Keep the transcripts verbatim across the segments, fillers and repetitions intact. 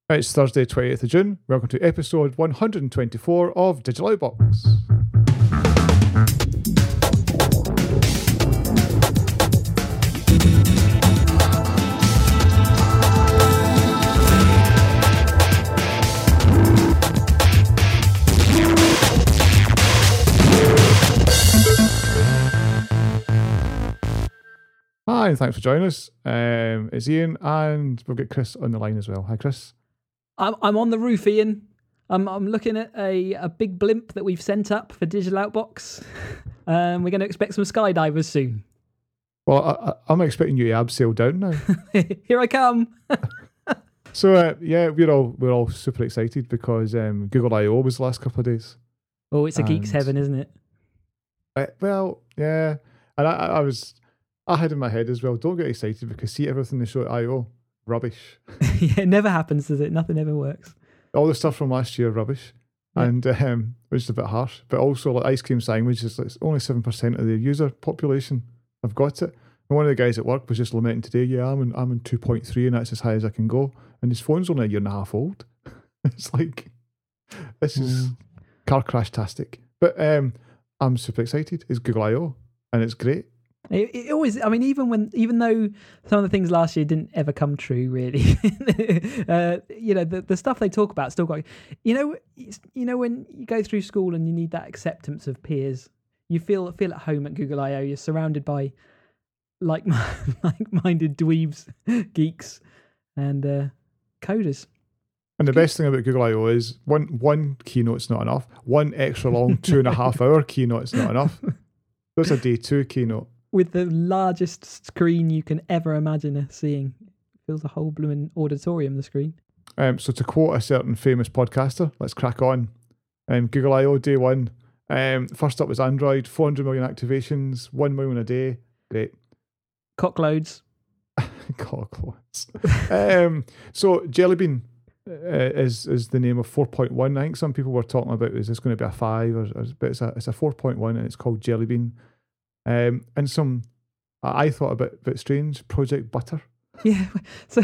It's Thursday, twentieth of June. Welcome to episode one hundred twenty-four of Digital Outbox. Hi, and thanks for joining us. Um, it's Ian, and we've got Chris on the line as well. Hi, Chris. I'm I'm on the roof, Ian. I'm I'm looking at a, a big blimp that we've sent up for Digital Outbox. Um, we're going to expect some skydivers soon. Well, I, I, I'm expecting you to abseil down now. Here I come. So uh, yeah, we're all we're all super excited because um, Google I O was the last couple of days. Oh, it's a And- geek's heaven, isn't it? Uh, well, yeah, and I, I I was I had in my head as well. Don't get excited because see everything they show at I O rubbish. Yeah, it never happens, does it? Nothing ever works. All the stuff from last year rubbish, Yeah. and um, which is a bit harsh. But also like ice cream sandwiches, it's only seven percent of the user population have got it. And one of the guys at work was just lamenting today. Yeah, I'm in I'm in two point three, and that's as high as I can go. And his phone's only a year and a half old. It's like this is Mm. car crash tastic. But um, I'm super excited. It's Google I O, and it's great. It, it always, I mean, even when, even though some of the things last year didn't ever come true, really, uh, you know, the, the stuff they talk about still got, you know, it's, you know, when you go through school and you need that acceptance of peers, you feel feel at home at Google I O. You're surrounded by like like-minded dweebs, geeks, and uh, coders. And the best thing about Google I O is one one keynote's not enough. One extra long two and a half hour keynote's not enough. There's a day two keynote. With the largest screen you can ever imagine seeing. Fills a whole blooming auditorium, the screen. Um, so to quote a certain famous podcaster, let's crack on. Um, Google I O day one. Um, first up was Android, four hundred million activations, one million a day. Great. Cockloads. God, close. um, so Jelly Bean uh, is is the name of four point one. I think some people were talking about is this going to be a five, or, or but it's a it's a four point one, and it's called Jelly Bean. Um, and some I I thought a bit bit strange. Project Butter. Yeah. So,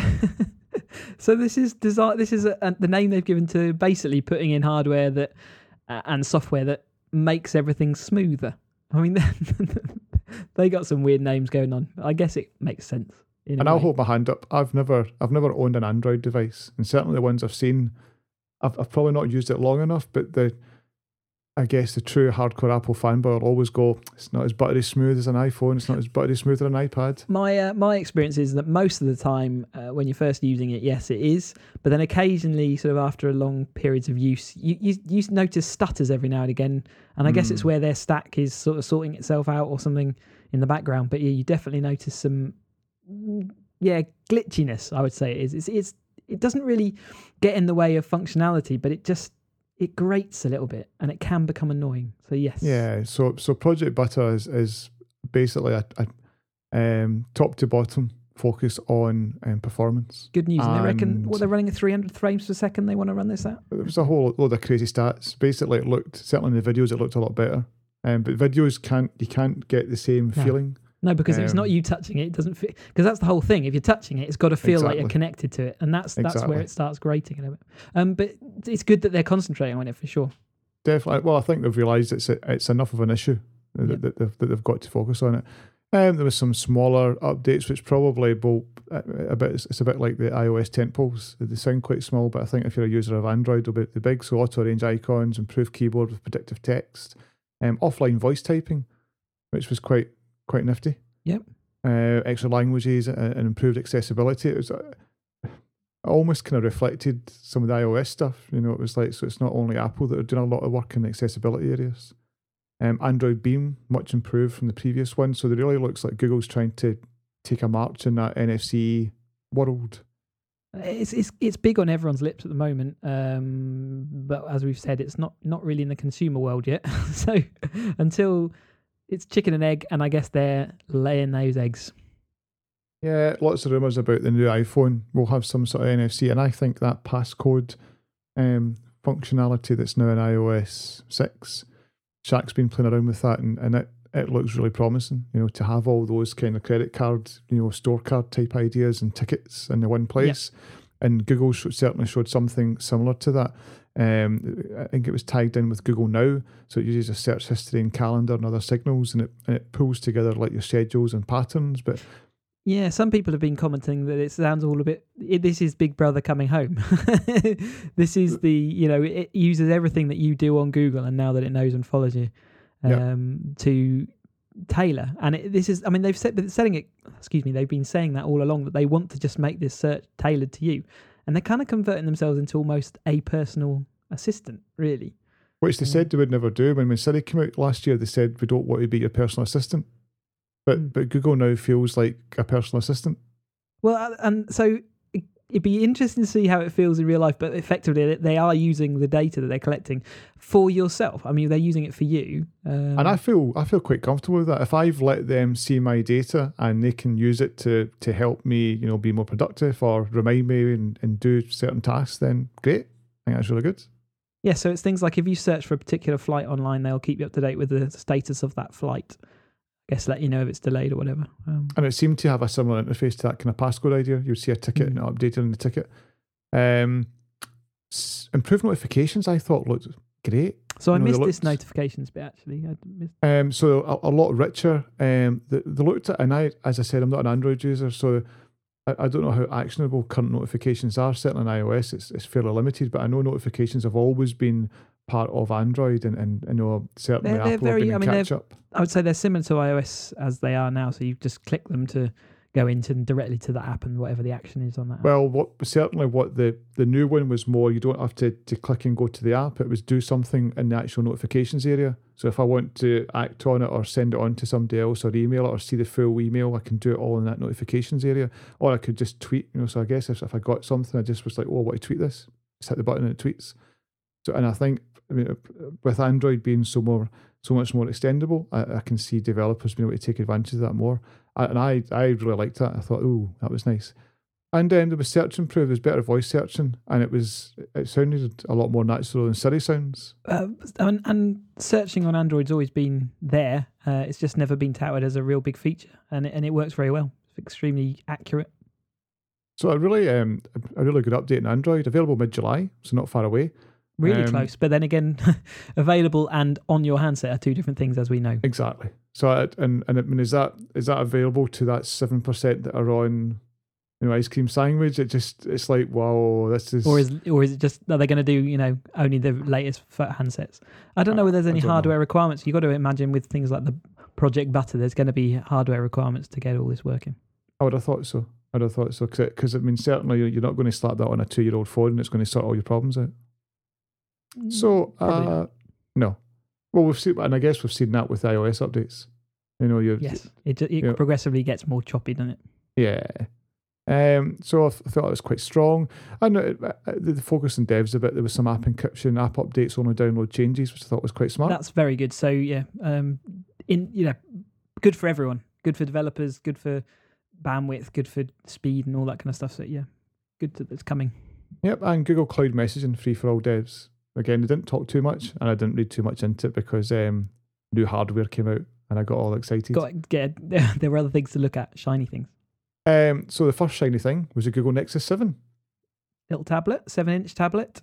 so this is design. This is a, a, the name they've given to basically putting in hardware that uh, and software that makes everything smoother. I mean, they got some weird names going on. I guess it makes sense. in a And I'll way. hold my hand up. I've never I've never owned an Android device, and certainly the ones I've seen, I've I've probably not used it long enough. But the I guess the true hardcore Apple fanboy will always go, it's not as buttery smooth as an iPhone. It's not as buttery smooth as an iPad. My uh, my experience is that most of the time, uh, when you're first using it, yes, it is. But then occasionally, sort of after a long periods of use, you you, you notice stutters every now and again. And I guess it's Mm. where their stack is sort of sorting itself out or something in the background. But yeah, you definitely notice some, mm, yeah, glitchiness. I would say it is. It's it's it doesn't really get in the way of functionality, but it just it grates a little bit, and it can become annoying. So yes, Yeah. So so Project Butter is is basically a, a um, top to bottom focus on um, performance. good news. And they reckon And- what they're running at three hundred frames per second. They want to run this at. There was a whole load of crazy stats. Basically, it looked certainly in the videos it looked a lot better. Um, but videos can't you can't get the same No. feeling. No, because if it's not Um, you touching it, it doesn't fit. Because that's the whole thing. If you're touching it, it's got to feel like you're Exactly. connected to it, and that's that's Exactly. where it starts grating a little bit. Um, but it's good that they're concentrating on it for sure. Definitely. Well, I think they've realised it's it's enough of an issue that, Yeah. that, they've, that they've got to focus on it. Um, there was some smaller updates, which probably will uh, a bit. It's a bit like the iOS tentpoles. They sound quite small, but I think if you're a user of Android, they'll be the big. So auto arrange icons, improved keyboard with predictive text, um, offline voice typing, which was quite quite nifty. Yep. Uh, extra languages and, and improved accessibility. It was uh, it almost kind of reflected some of the iOS stuff. You know, it was like, so it's not only Apple that are doing a lot of work in the accessibility areas. Um, Android Beam, much improved from the previous one. So it really looks like Google's trying to take a march in that N F C world. It's it's it's big on everyone's lips at the moment. Um, but as we've said, it's not not really in the consumer world yet. So until it's chicken and egg, and I guess they're laying those eggs. Yeah, lots of rumours about the new iPhone will have some sort of N F C, and I think that passcode um, functionality that's now in iOS six, Shaq's been playing around with that, and, and it, it looks really promising, you know, to have all those kind of credit card, you know, store card type ideas and tickets in the one place. and Google sh- certainly showed something similar to that. Um, I think it was tagged in with Google Now, so it uses a search history and calendar and other signals, and it and it pulls together like your schedules and patterns. But yeah, some people have been commenting that it sounds all a bit. It, this is Big Brother coming home. This is the you know it uses everything that you do on Google, and now that it knows and follows you, um, yeah. to tailor. And it, this is, I mean, they've said setting it. Excuse me, they've been saying that all along that they want to just make this search tailored to you. And they're kind of converting themselves into almost a personal assistant, really. Which they um, said they would never do. When, when Siri came out last year, they said, we don't want to be your personal assistant. But mm. but Google now feels like a personal assistant. Well, and so it'd be interesting to see how it feels in real life, but effectively they are using the data that they're collecting for yourself. I mean, they're using it for you. Um, and I feel I feel quite comfortable with that. If I've let them see my data and they can use it to to help me, you know, be more productive or remind me and, and do certain tasks, then great. I think that's really good. Yeah, so it's things like if you search for a particular flight online, they'll keep you up to date with the status of that flight. I guess let you know if it's delayed or whatever. Um, and it seemed to have a similar interface to that kind of passcode idea. You'd see a ticket mm-hmm. and it updated on the ticket. Um, s- improved notifications, I thought looked great. So I you know, missed looked, this notifications bit actually. I missed... Um, so a, a lot richer. Um, they, they looked at, and I, as I said, I'm not an Android user, so I, I don't know how actionable current notifications are. Certainly on iOS, it's it's fairly limited, but I know notifications have always been part of Android, and, and you know certainly they're, they're Apple very, have been I mean, catch up. I would say they're similar to iOS as they are now. So you just click them to go into directly to the app and whatever the action is on that app. Well, what certainly what the, the new one was more, you don't have to, to click and go to the app. It was do something in the actual notifications area. So if I want to act on it or send it on to somebody else or email it or see the full email, I can do it all in that notifications area. Or I could just tweet, you know, so I guess if, if I got something, I just was like, oh, I want to tweet this. Just hit the button and it tweets. So, and I think, I mean, with Android being so more, so much more extendable, I, I can see developers being able to take advantage of that more. I, and I, I really liked that. I thought, oh, that was nice. And then there was search improved. There was better voice searching, and it was it sounded a lot more natural than Siri sounds. Uh, and, and searching on Android's always been there. Uh, it's just never been touted as a real big feature, and it, and it works very well. It's extremely accurate. So a really um a really good update in Android, available mid July, so not far away. Really um, close, but then again, available and on your handset are two different things, as we know. Exactly. So I, and and I mean, is that is that available to that seven percent that are on, you know, ice cream sandwich? It just it's like, wow, this is. Or is or is it just are they going to do, you know, only the latest handsets? I don't know whether there's any hardware know. requirements. You got to imagine with things like the Project Butter, there's going to be hardware requirements to get all this working. I would have thought so. I would have thought so because I mean, certainly you're not going to slap that on a two-year-old phone and it's going to sort all your problems out. So, uh, no. Well, we've seen, and I guess we've seen that with iOS updates. You know, you yes, it it you know, progressively gets more choppy, doesn't it? Yeah. Um. So I, th- I thought it was quite strong. I know it, uh, the focus on devs a bit. There was some app encryption, app updates, only download changes, which I thought was quite smart. That's very good. So yeah, um, in you know, good for everyone. Good for developers. Good for bandwidth. Good for speed and all that kind of stuff. So yeah, good that it's coming. Yep, and Google Cloud Messaging free for all devs. Again, they didn't talk too much, and I didn't read too much into it because um, new hardware came out, and I got all excited. Got get there were other things to look at, shiny things. Um, so the first shiny thing was a Google Nexus seven, little tablet, seven-inch tablet.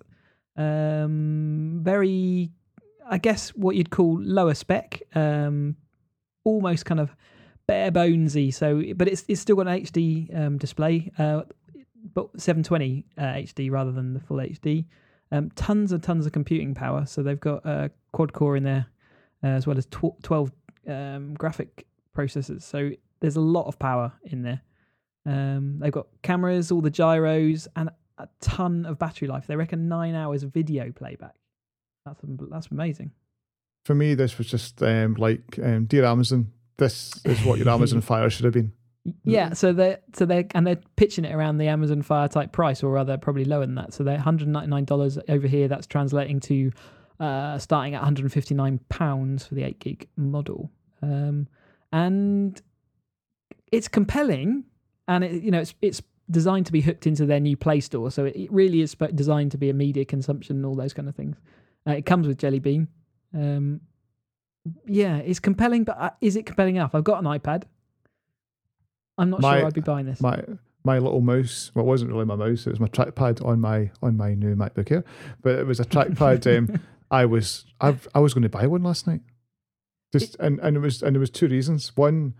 Um, very, I guess, what you'd call lower spec. Um, almost kind of bare bonesy. So, but it's it's still got an H D um, display, uh, but seven twenty uh, H D rather than the full H D. Um, tons and tons of computing power. So they've got a quad core in there, uh, as well as tw- twelve um, graphic processors. So there's a lot of power in there. Um, they've got cameras, all the gyros, and a ton of battery life. They reckon nine hours video playback. That's that's amazing. For me, this was just um, like, um, dear Amazon, this is what your Amazon Fire should have been. Yeah, so they so they and they're pitching it around the Amazon Fire type price, or rather, probably lower than that. So they're one hundred ninety-nine dollars over here. That's translating to uh, starting at one hundred fifty-nine pounds for the eight gig model, um, and it's compelling, and it, you know it's it's designed to be hooked into their new Play Store. So it, it really is designed to be a media consumption and all those kind of things. Uh, it comes with Jelly Bean. Um, yeah, it's compelling, but uh, is it compelling enough? I've got an iPad. I'm not my, sure I'd be buying this. My my little mouse. Well, it wasn't really my mouse. It was my trackpad on my on my new MacBook Air. But it was a trackpad. um, I was I've, I was going to buy one last night. Just and, and it was and there was two reasons. One,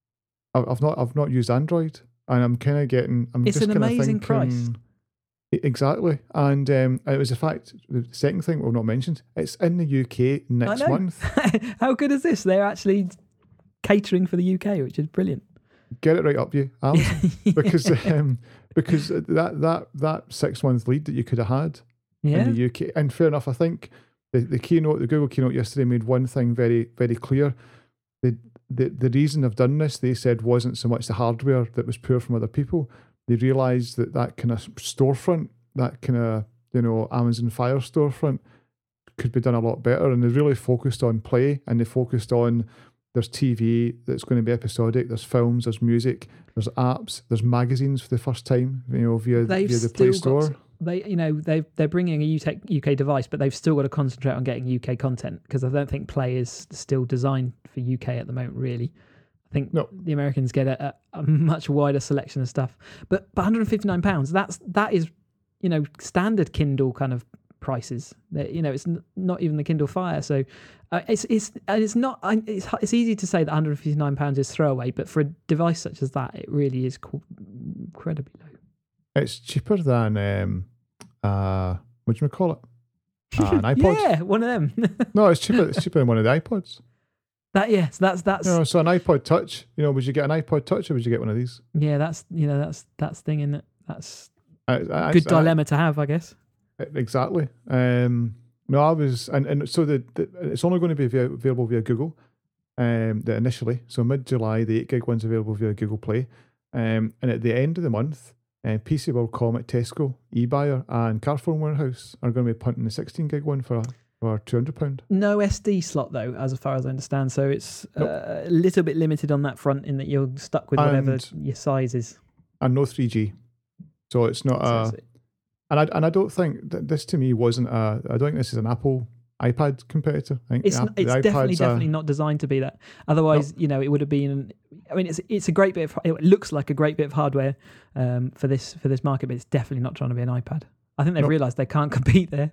I- I've not I've not used Android, and I'm kind of getting. I'm It's just an kinda amazing thinking, price. E- Exactly, and um, it was the fact. The second thing we've not mentioned, it's in the U K next I know. month. How good is this? They're actually catering for the U K, which is brilliant. Get it right up you, Amazon, because um, because that that that six month lead that you could have had Yeah. in the U K, and fair enough, I think the, the keynote, the Google keynote yesterday made one thing very very clear. The, the the reason they've done this, they said, wasn't so much the hardware that was poor from other people. They realised that that kind of storefront, that kind of, you know, Amazon Fire storefront could be done a lot better. And they really focused on play, and they focused on there's T V that's going to be episodic, there's films, there's music, there's apps, there's magazines for the first time, you know, via, They've via the Play still got- Store. They, you know, they they're bringing a U K U K device, but they've still got to concentrate on getting U K content, because I don't think Play is still designed for U K at the moment. Really, I think No. the Americans get a, a much wider selection of stuff. But, but one hundred fifty-nine pounds, that's that is, you know, standard Kindle kind of prices. That, you know, it's n- not even the Kindle Fire. So uh, it's it's and it's not. I- It's it's easy to say that one hundred fifty-nine pounds is throwaway, but for a device such as that, it really is co- incredibly low. It's cheaper than, um, uh, what do you call it? Uh, an iPod? Yeah, one of them. No, it's cheaper. It's cheaper than one of the iPods. That yes, that's that's You know, so an iPod Touch, you know, would you get an iPod Touch or would you get one of these? yeah, that's you know that's that's thing in it. That's I, a I, good I- dilemma to have, I guess. Exactly. Um, no, I was, and, and so the, the it's only going to be via, available via Google. Um, the initially, so mid July, the eight gig one's available via Google Play. Um, and at the end of the month, uh, P C World, Comet, Tesco, eBuyer, and Carphone Warehouse are going to be punting the sixteen gig one for for two hundred pound. No S D slot though, as far as I understand. So it's Nope. uh, a little bit limited on that front in that you're stuck with whatever And- your size is. And no three G. So it's not So a, it's- and I and I don't think that this to me wasn't a. I don't think this is an Apple iPad competitor. I think It's the n- app- the it's definitely iPad's a- definitely not designed to be that. Otherwise, you know, it would have been. I mean, it's it's a great bit of. It looks like a great bit of hardware um, for this for this market, but it's definitely not trying to be an iPad. I think they've Nope. realised they can't compete there.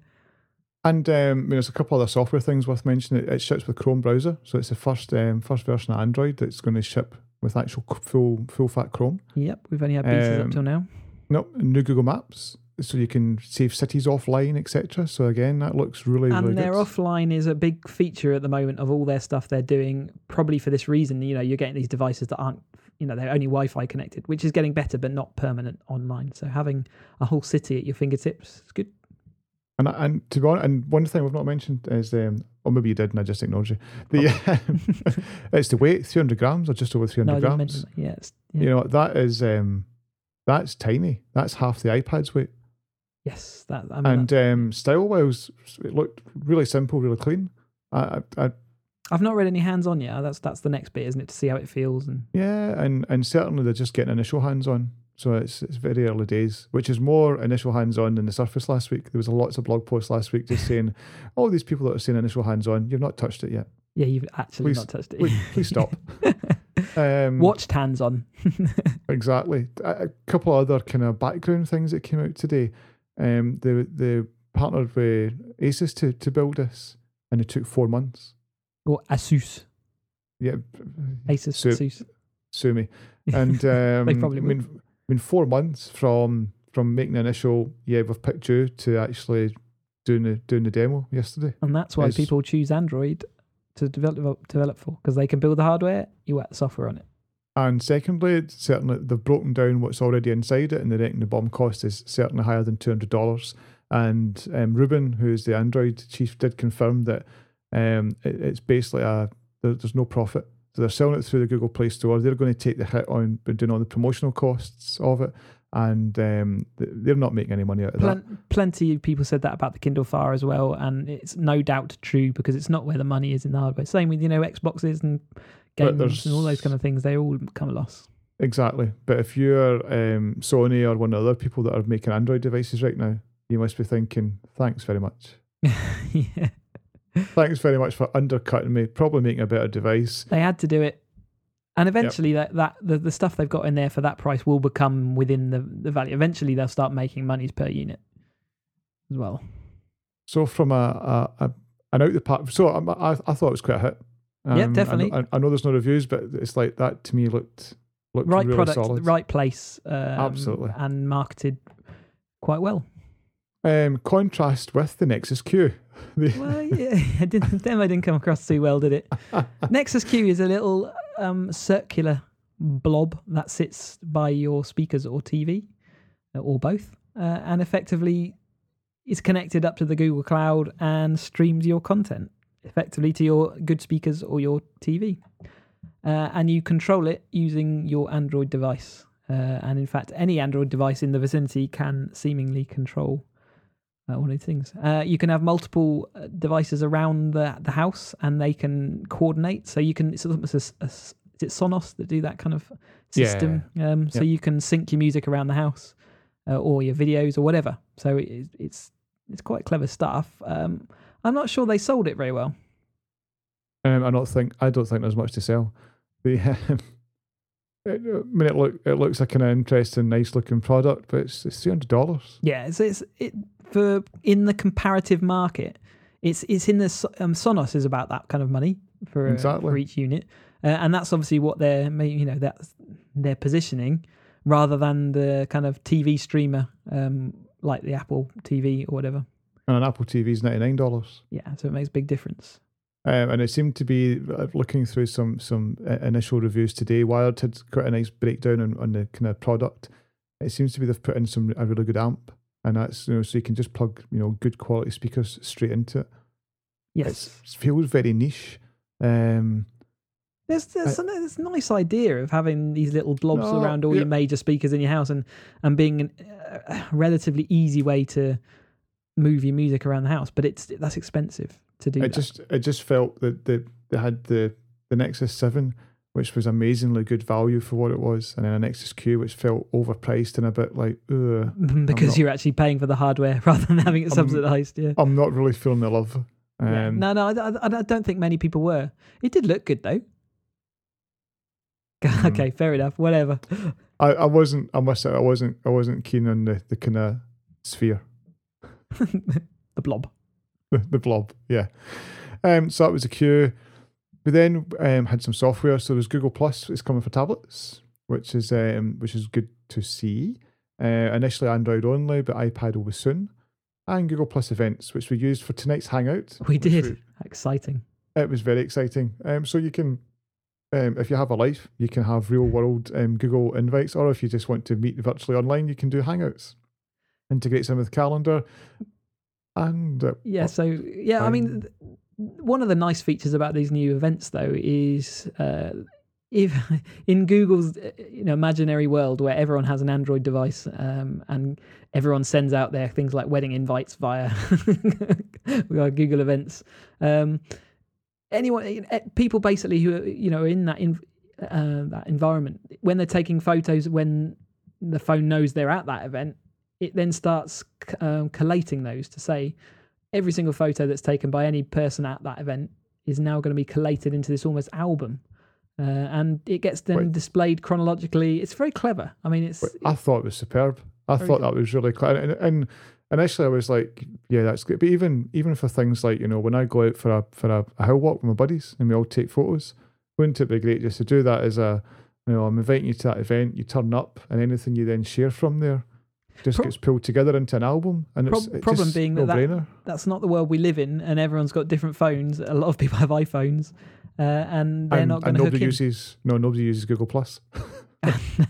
And um, I mean, there's a couple other software things worth mentioning. It, it ships with Chrome browser, so it's the first um, first version of Android that's going to ship with actual c- full full fat Chrome. Yep, we've only had betas Um, up till now. No, new Google Maps, so you can save cities offline, et cetera. So again, that looks really And really their good. offline is a big feature at the moment of all their stuff they're doing, probably for this reason. You know, you're getting these devices that aren't, you know, they're only Wi-Fi connected, which is getting better, but not permanent online. So having a whole city at your fingertips is good. And and to be honest, and one thing we've not mentioned is, um, or maybe you did, and I just ignored you. The it's the weight, three hundred grams or just over three No, I hundred didn't grams. mention that. Yeah, it's- yeah. You know that is um, that's tiny. That's half the iPad's weight. Yes, that. I mean, And um, style wise, it looked really simple, really clean. I, I, I I've not read any hands-on yet. That's that's the next bit, isn't it? To see how it feels and yeah, and and certainly they're just getting initial hands on. So it's it's very early days, which is more initial hands on than the Surface last week. There was lots of blog posts last week just saying, all these people that are saying initial hands on, you've not touched it yet. yeah, you've actually Please- not touched it. Please, please stop. Um, Watched hands-on. Exactly. A, a couple of other kind of background things that came out today. Um, they they partnered with Asus to to build this, and it took four months. Or Asus, Yeah, Asus, Su- Asus. sue me. And um, probably I mean, I mean, four months from from making the initial, yeah, we've picked you, to actually doing the doing the demo yesterday. And that's why It's- people choose Android to develop develop for, because they can build the hardware, you whack the software on it. And secondly, it's certainly they've broken down what's already inside it, and they reckon the BOM cost is certainly higher than two hundred dollars. And um, Ruben, who's the Android chief, did confirm that um, it, it's basically a there, there's no profit. So they're selling it through the Google Play Store. They're going to take the hit on doing all the promotional costs of it, and um, th- they're not making any money out of that. Plen- plenty of people said that about the Kindle Fire as well, and it's no doubt true, because it's not where the money is in the hardware. Same with, you know, Xboxes and But games and all those there's- kind of things. They all come a loss. Exactly. But if you're um, Sony or one of the other people that are making Android devices right now, you must be thinking, thanks very much. Yeah. Thanks very much for undercutting me, probably making a better device. They had to do it. And eventually, yep. that, that the, the stuff they've got in there for that price will become within the, the value. Eventually, they'll start making monies per unit as well. So from a, a, a an out the park, so I, I I thought it was quite a hit. Um, yeah, definitely. I, I know there's no reviews, but it's like that to me looked looked right really product, solid. right place, um, absolutely, and marketed quite well. Um, contrast with the Nexus Q. Well, yeah, I didn't, demo didn't come across too well, did it? Nexus Q is a little um, circular blob that sits by your speakers or T V, or both, uh, and effectively is connected up to the Google Cloud and streams your content effectively to your good speakers or your T V. Uh, and you control it using your Android device. Uh, and in fact, any Android device in the vicinity can seemingly control Uh, one of these things. Uh, you can have multiple uh, devices around the the house, and they can coordinate. So you can. It's almost a, a, is it Sonos that do that kind of system? Yeah. Um, so yep. you can sync your music around the house, uh, or your videos, or whatever. So it, it's it's quite clever stuff. Um, I'm not sure they sold it very well. Um, I don't think I don't think there's much to sell. The um, it, I mean, it look it looks like an interesting, nice looking product, but it's it's three hundred dollars. Yeah, it's it's it. For in the comparative market, it's it's in the um, Sonos is about that kind of money for exactly. uh, for each unit, uh, and that's obviously what they're you know that's they're positioning rather than the kind of T V streamer um, like the Apple T V or whatever. And an Apple T V is ninety nine dollars. Yeah, so it makes a big difference. Um, and it seemed to be looking through some some initial reviews today. Wired had quite a nice breakdown on, on the kind of product. It seems to be they've put in some a really good amp. And that's, you know, so you can just plug, you know, good quality speakers straight into it. Yes. It's, it feels very niche. Um, there's there's, I, a, there's a nice idea of having these little blobs no, around all yeah. your major speakers in your house and, and being an, a relatively easy way to move your music around the house. But it's that's expensive to do it that. Just, it just felt that the, they had the, the Nexus seven, which was amazingly good value for what it was, and then a Nexus Q, which felt overpriced and a bit like, ugh. Because not, you're actually paying for the hardware rather than having it subsidised, yeah. I'm not really feeling the love. Um, yeah. No, no, I, I don't think many people were. It did look good, though. Mm. Okay, fair enough, whatever. I, I wasn't, I must say, I wasn't, I wasn't keen on the, the kind of sphere. The blob. The, the blob, yeah. Um, so that was a Q. We then um, had some software. So there's Google Plus is coming for tablets, which is um, which is good to see. Uh, initially Android only, but iPad will be soon. And Google Plus Events, which we used for tonight's Hangout. We did. We, exciting. It was very exciting. Um, so you can, um, if you have a life, you can have real world um, Google invites, or if you just want to meet virtually online, you can do Hangouts. Integrates in with Calendar. And uh, yeah, so yeah, um, I mean. One of the nice features about these new events, though, is uh, if in Google's you know imaginary world where everyone has an Android device um, and everyone sends out their things like wedding invites via Google Events, um, anyone, people basically who are, you know are in that in, uh, that environment when they're taking photos when the phone knows they're at that event, it then starts um, collating those to say. Every single photo that's taken by any person at that event is now going to be collated into this almost album. Uh, and it gets then Wait. displayed chronologically. It's very clever. I mean, it's... Wait, I thought it was superb. I thought that was really clever. And, and initially I was like, yeah, that's good. But even even for things like, you know, when I go out for a for a, a hill walk with my buddies and we all take photos, wouldn't it be great just to do that as a, you know, I'm inviting you to that event, you turn up, and anything you then share from there just Pro- gets pulled together into an album, and Pro- it's, it's problem being no that, that that's not the world we live in, and everyone's got different phones. A lot of people have iPhones, uh, and they're and, not going to hook nobody in. uses no nobody uses Google Plus. No,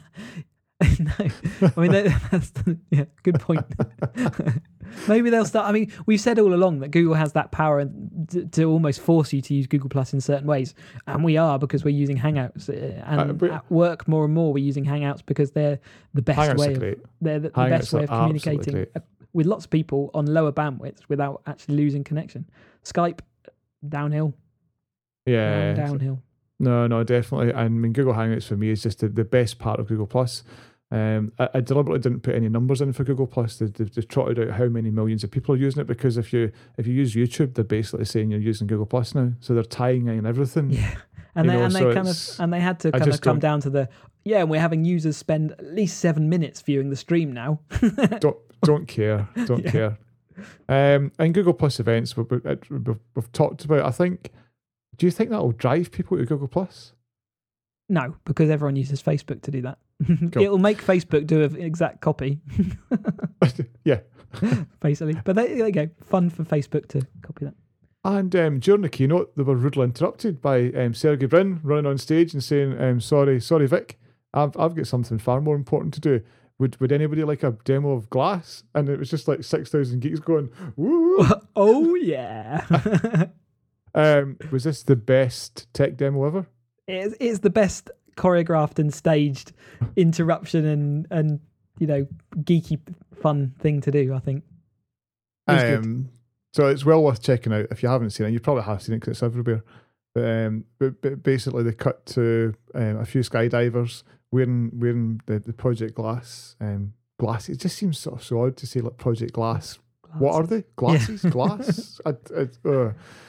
I mean that, that's the, yeah, good point. Maybe they'll start. I mean, we've said all along that Google has that power to, to almost force you to use Google Plus in certain ways, and we are because we're using Hangouts. Uh, and uh, at work, more and more, we're using Hangouts because they're the best Hangouts way. Are great. Of, they're the, the Hangouts best way of communicating with lots of people on lower bandwidths without actually losing connection. Skype, downhill. Yeah, down, downhill. No, no, definitely. I mean, Google Hangouts for me is just the, the best part of Google Plus. Um, I, I deliberately didn't put any numbers in for Google Plus. They, they, they trotted out how many millions of people are using it, because if you if you use YouTube, they're basically saying you're using Google Plus now, so they're tying in everything. Yeah, And You they know, and they so kind of it's- and they had to I kind of just come don't- down to the yeah, and we're having users spend at least seven minutes viewing the stream now. don't don't care, don't Yeah. care. Um, and Google Plus events, we've, we've, we've talked about. I think. Do you think that will drive people to Google Plus? No, because everyone uses Facebook to do that. Cool. It'll make Facebook do an exact copy, Yeah. basically. But they, there you go. Fun for Facebook to copy that. And um, during the keynote, they were rudely interrupted by um, Sergey Brin running on stage and saying, um, "Sorry, sorry, Vic, I've I've got something far more important to do. Would would anybody like a demo of Glass?" And it was just like six thousand geeks going, "Woo!" Oh yeah. um, was this the best tech demo ever? it's, it's the best choreographed and staged interruption and and you know geeky fun thing to do. I think. It was good. Um, so it's well worth checking out if you haven't seen it. You probably have seen it because it's everywhere. But, um, but, but basically, they cut to um, a few skydivers wearing wearing the, the Project Glass um, glass. It just seems sort of so odd to say like Project Glass. What are they? Glasses? Glass? I, I, uh.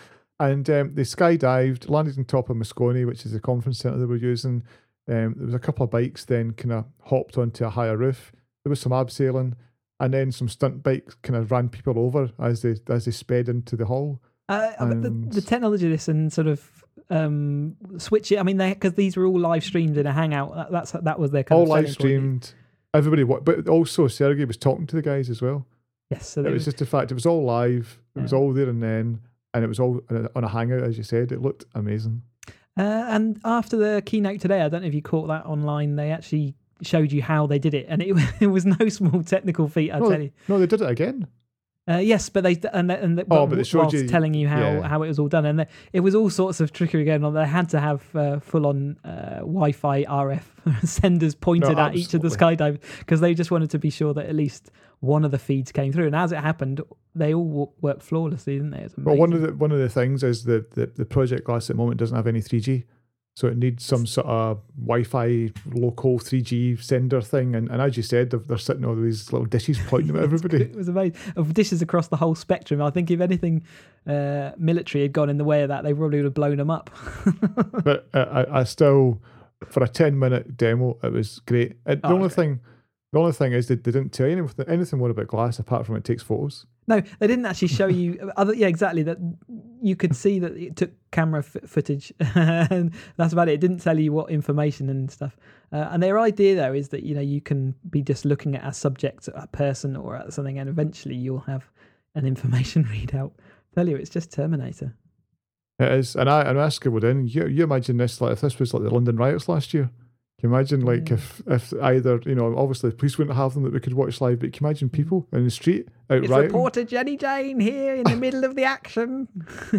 And um, they skydived, landed on top of Moscone, which is the conference centre they were using. Um, there was a couple of bikes then kind of hopped onto a higher roof. There was some abseiling, and then some stunt bikes kind of ran people over as they as they sped into the hall. Uh, but the, And- the technology of this and sort of um, switch it. I mean, because these were all live streamed in a Hangout. That, that's that was their kind All of selling live point. streamed. Everybody, wa- but also Sergey was talking to the guys as well. Yes, so It they was just the fact it was all live. It was Yeah. all there and then, and it was all on a hangout, as you said. It looked amazing. Uh, and after the keynote today, I don't know if you caught that online. They actually showed you how they did it, and it, it was no small technical feat. I No, tell you. No, they did it again. Uh, yes, but they and they, and they, Oh, but they showed whilst you- telling you how, yeah. how it was all done, and they, it was all sorts of trickery going on. They had to have uh, full on uh, Wi-Fi R F senders pointed No, at each of the skydivers because they just wanted to be sure that at least one of the feeds came through. And as it happened, they all w- worked flawlessly, didn't they? It's amazing. Well, one of the one of the things is that the, the Project Glass at the moment doesn't have any three G, so it needs some sort of Wi-Fi local three G sender thing. And, and as you said, they're, they're sitting all these little dishes pointing at everybody. It was amazing. Of dishes across the whole spectrum. I think if anything uh, military had gone in the way of that, they probably would have blown them up. But uh, I, I still, for a ten minute demo, it was great. And the Oh, only okay. thing, the only thing is they, they didn't tell you anything, anything more about Glass apart from it takes photos. No, they didn't actually show you. Other, yeah, exactly. That you could see that it took camera f- footage, and that's about it. It didn't tell you what information and stuff. Uh, and their idea, though, is that you know you can be just looking at a subject, a person, or at something, and eventually you'll have an information readout. Tell you, it's just Terminator. It is, and I and I scribbled in. You you imagine this like if this was like the London riots last year. Can you imagine like Yeah. if if either you know obviously the police wouldn't have them that we could watch live, but can you imagine people in the street out It's rioting? reporter Jenny Jane here in the middle of the action.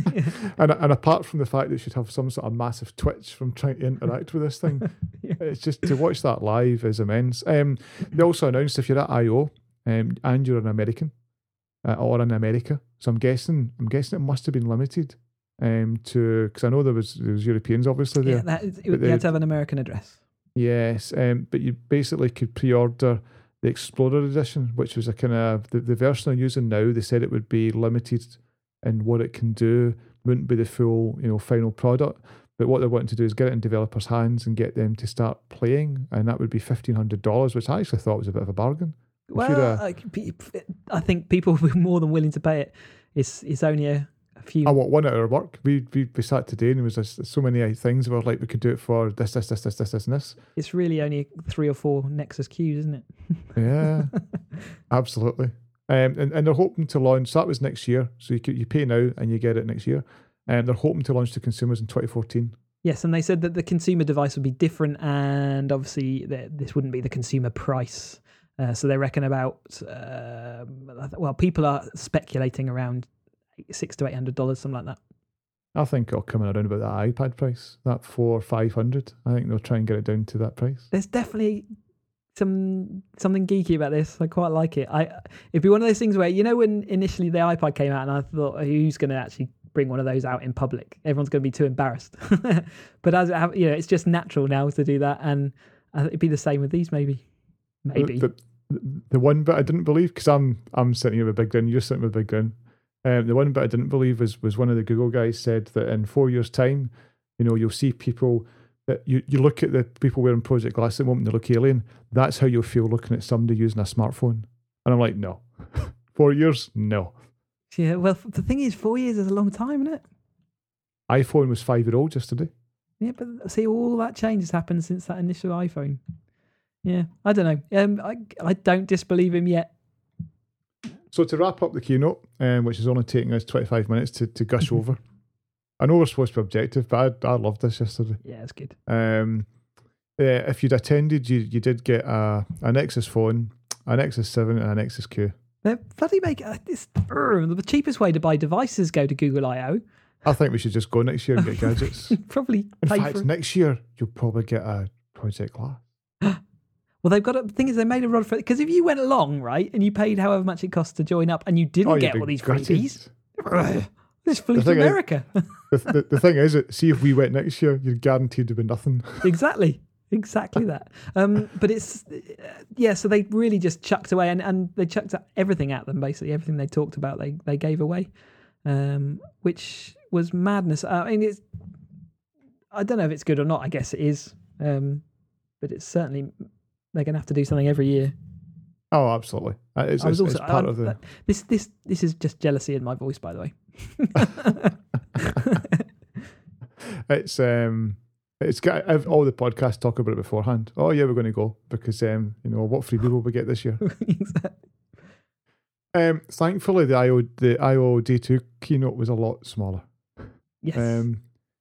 And and apart from the fact that you should have some sort of massive twitch from trying to interact with this thing, Yeah. it's just to watch that live is immense. Um, they also announced if you're at I O um, and you're an American uh, or in America, so I'm guessing I'm guessing it must have been limited um, to because I know there was there was Europeans obviously there. Yeah, that is, But you they- had to have an American address. Yes, um, but you basically could pre-order the Explorer edition, which was a kind of the, the version I'm using now. They said it would be limited in what it can do, wouldn't be the full, you know, final product. But what they're wanting to do is get it in developers' hands and get them to start playing, and that would be fifteen hundred dollars, which I actually thought was a bit of a bargain. If you'd, Well, uh, I, pe- I think people will be more than willing to pay it. It's it's only a, a few. I want one at our work. We, we we sat today and there was just so many uh, things. We were like, we could do it for this, this, this, this, this, this, and this. It's really only three or four Nexus Qs, isn't it? Yeah, absolutely. Um, and, and they're hoping to launch, that was next year. So you could, you pay now and you get it next year. And they're hoping to launch to consumers in twenty fourteen. Yes, and they said that the consumer device would be different, and obviously the, this wouldn't be the consumer price. Uh, so they reckon about uh, well, people are speculating around six to eight hundred dollars, something like that. I think it'll come in around about that iPad price, that four, five hundred. I think they'll try and get it down to that price. There's definitely some something geeky about this. I quite like it. I it'd be one of those things where you know when initially the iPod came out, and I thought, who's going to actually bring one of those out in public? Everyone's going to be too embarrassed. But as it ha- you know, it's just natural now to do that, and I think it'd be the same with these, maybe, maybe. The, the, the one bit I didn't believe, because I'm I'm sitting here with a big grin, you're sitting with a big grin. Um, the one bit I didn't believe was was one of the Google guys said that in four years' time, You know, you'll see people that you, you look at the people wearing Project Glass at the moment, they look alien. That's how you'll feel looking at somebody using a smartphone. And I'm like, no. Four years? No. Yeah, well, the thing is, four years is a long time, isn't it? iPhone was five-year-old yesterday. Yeah, but see, all that change has happened since that initial iPhone. Yeah, I don't know. Um, I I don't disbelieve him yet. So to wrap up the keynote, um, which is only taking us twenty-five minutes to, to gush over. I know we're supposed to be objective, but I, I loved this yesterday. Yeah, it's good. Um, uh, if you'd attended, you you did get a, a Nexus phone, a Nexus seven, and a Nexus Q. They bloody make uh, this. Uh, the cheapest way to buy devices go to Google I O. I think we should just go next year and get gadgets. Probably. In pay fact, for next year you'll probably get a Project Glass. Well, they've got a the thing is they made a rod for it because if you went along right and you paid however much it costs to join up and you didn't Oh, get you'd all be these gutted. freebies, this flew The to thing is- America. the, the, the thing is, it see if we went next year, you're guaranteed to be nothing. Exactly. Exactly that. Um, but it's, uh, yeah, so they really just chucked away and, and they chucked everything at them, basically. Everything they talked about, they, they gave away, um, which was madness. Uh, I mean, it's, I don't know if it's good or not. I guess it is. Um, but it's certainly, they're going to have to do something every year. Oh, absolutely. Uh, It's, I was it's, also, it's part I, of the. this, this, this is just jealousy in my voice, by the way. It's um, it's got I've, all the podcasts talk about it beforehand. Oh yeah, we're going to go because um, you know what freebie will we get this year? Exactly. Um, thankfully the I O the I O D two keynote was a lot smaller. Yes. Um,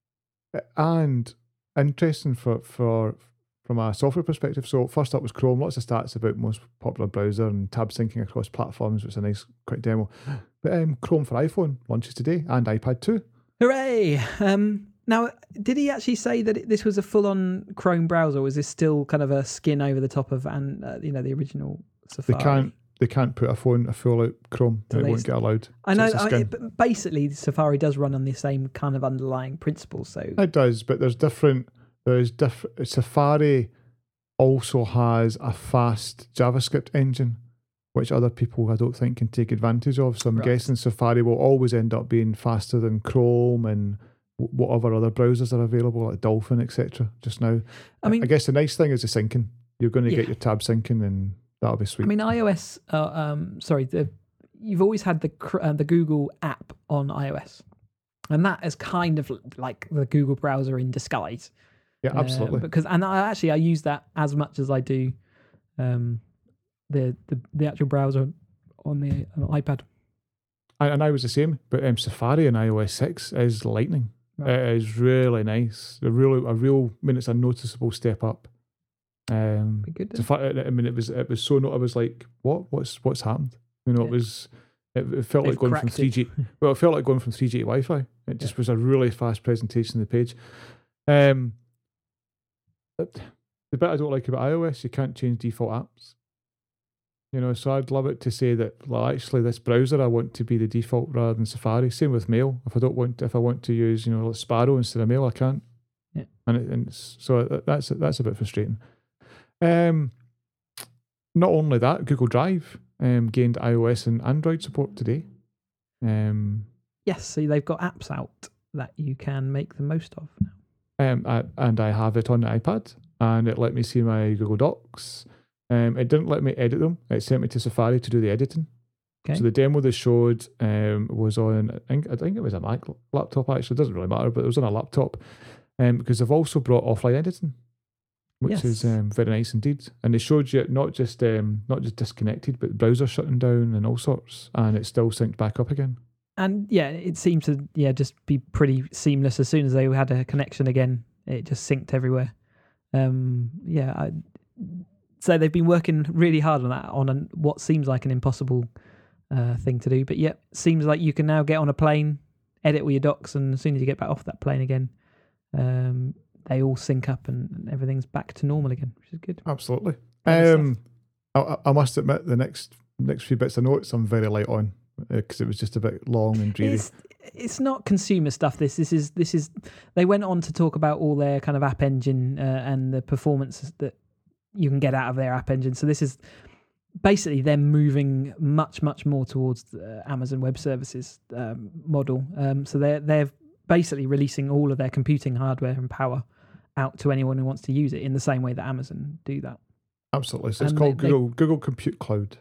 and interesting for for from a software perspective. So first up was Chrome. Lots of stats about most popular browser and tab syncing across platforms, which is a nice quick demo. But um, Chrome for iPhone launches today and iPad too. Hooray! Um, now, did he actually say that it, this was a full-on Chrome browser, or was this still kind of a skin over the top of, and uh, you know, the original Safari? They can't they can't put a phone a full out Chrome. So It they won't st- get allowed. I So know. it's a I, skin. it- but basically, Safari does run on the same kind of underlying principles. So It does, but there's different. There's different. Safari also has a fast JavaScript engine, which other people I don't think can take advantage of. So I'm Right. guessing Safari will always end up being faster than Chrome and wh- whatever other browsers are available, like Dolphin, et cetera. Just now, I mean, I guess the nice thing is the syncing. You're going to Yeah. get your tab syncing, and that'll be sweet. I mean, iOS. Uh, um, sorry, the you've always had the cr- uh, the Google app on iOS, and that is kind of like the Google browser in disguise. yeah, Uh, absolutely. because and I actually I use that as much as I do um, the, the the actual browser on the on the iPad. and, and I was the same, but um, Safari in iOS six is lightning. Right. It is really nice. A real, a real. I mean, it's a noticeable step up. Um, Be good. Safari, I mean, it was it was so. No, I was like, what? What's what's happened? You know, Yeah. it was. It, it felt They've like going from cracked three it. G. Well, it felt like going from three G to Wi-Fi. It just was a really fast presentation of the page. Um, but the bit I don't like about iOS, you can't change default apps. You know, so I'd love it to say that, well, actually, this browser I want to be the default rather than Safari. Same with Mail. If I don't want, if I want to use, you know, like Sparrow instead of Mail, I can't. Yeah. And, it, and it's, so that- that's that's a bit frustrating. Um, not only that, Google Drive um gained iOS and Android support today. Um, Yes, so they've got apps out that you can make the most of now. um, I, and I have it on the iPad, and it let me see my Google Docs. Um, it didn't let me edit them. It sent me to Safari to do the editing. Okay. So the demo they showed um, was on, I think, I think it was a Mac laptop actually. It doesn't really matter, but it was on a laptop um, because they've also brought offline editing, which is Yes. um, very nice indeed. And they showed you not just um, not just disconnected, but the browser shutting down and all sorts, and it's still synced back up again. And yeah, it seemed to yeah just be pretty seamless. As soon as they had a connection again, it just synced everywhere. Um, yeah, I, so they've been working really hard on that on an, what seems like an impossible uh, thing to do, but yet seems like you can now get on a plane, edit all your docs, and as soon as you get back off that plane again, um, they all sync up and, and everything's back to normal again, which is good. Absolutely. Clever Um, I, I must admit, the next next few bits of notes I'm very light on because it was just a bit long and dreary. It's, it's not consumer stuff. This this is this is. They went on to talk about all their kind of app engine uh, and the performance that you can get out of their app engine. So this is basically them moving much much more towards the Amazon Web Services um, model. Um, so they're they're basically releasing all of their computing hardware and power out to anyone who wants to use it in the same way that Amazon do that. Absolutely. So it's And called they- Google Google Compute Cloud.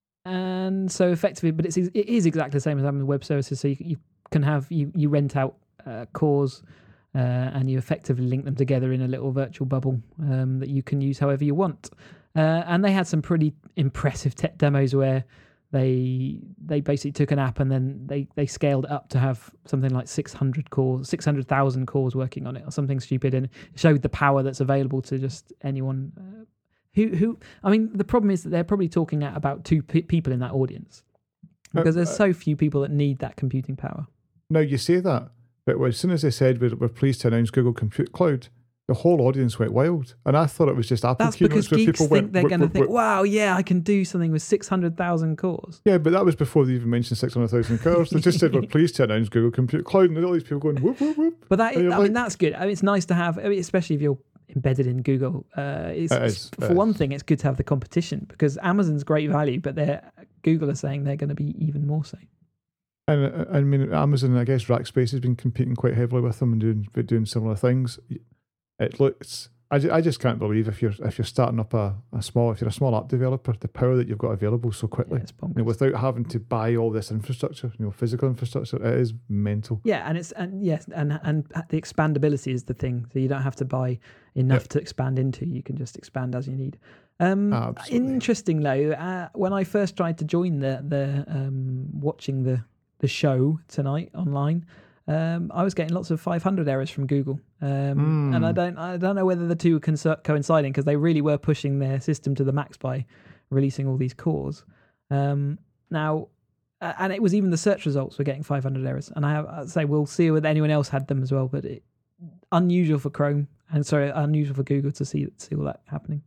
And so effectively, but it's it is exactly the same as Amazon Web Services. So you, you can have you you rent out uh, cores, uh, and you effectively link them together in a little virtual bubble um, that you can use however you want. Uh, and they had some pretty impressive tech demos where they they basically took an app and then they they scaled it up to have something like six hundred cores, six hundred thousand cores working on it, or something stupid, and showed the power that's available to just anyone. Uh, Who, who? I mean, the problem is that they're probably talking at about two pe- people in that audience because Uh, there's uh, so few people that need that computing power. Now, you say that, but as soon as they said we're, we're pleased to announce Google Compute Cloud, the whole audience went wild. And I thought it was just Apple That's keynotes because where geeks people think went, they're "Whip, going to whip, think, whip." wow, yeah, I can do something with six hundred thousand cores. Yeah, but that was before they even mentioned six hundred thousand cars. They just said we're pleased to announce Google Compute Cloud, and all these people going, whoop, whoop, whoop. But that, And I you're mean, like- that's good. I mean, it's nice to have, I mean, especially if you're embedded in Google. Uh, it's, It is, for it one is. thing, it's good to have the competition because Amazon's great value, but they're Google are saying they're going to be even more so. And uh, I mean, Amazon, I guess Rackspace has been competing quite heavily with them and doing doing similar things. It looks, I, ju- I just can't believe if you're if you're starting up a, a small, if you're a small app developer, the power that you've got available so quickly, Yeah, it's bonkers. you know, without having to buy all this infrastructure, you know, physical infrastructure. It is mental. Yeah, and it's and yes, and and the expandability is the thing. So you don't have to buy enough Yep. to expand into. You can just expand as you need. Um, Absolutely. interesting though, uh, when I first tried to join the the um, watching the the show tonight online, um, I was getting lots of five hundred errors from Google, um, and I Mm. don't I don't know whether the two were concer- coinciding because they really were pushing their system to the max by releasing all these cores. Um, now. Uh, and it was even the search results were getting five hundred errors. And I have, I'd say we'll see whether anyone else had them as well. But it, unusual for Chrome and sorry, unusual for Google to see see all that happening.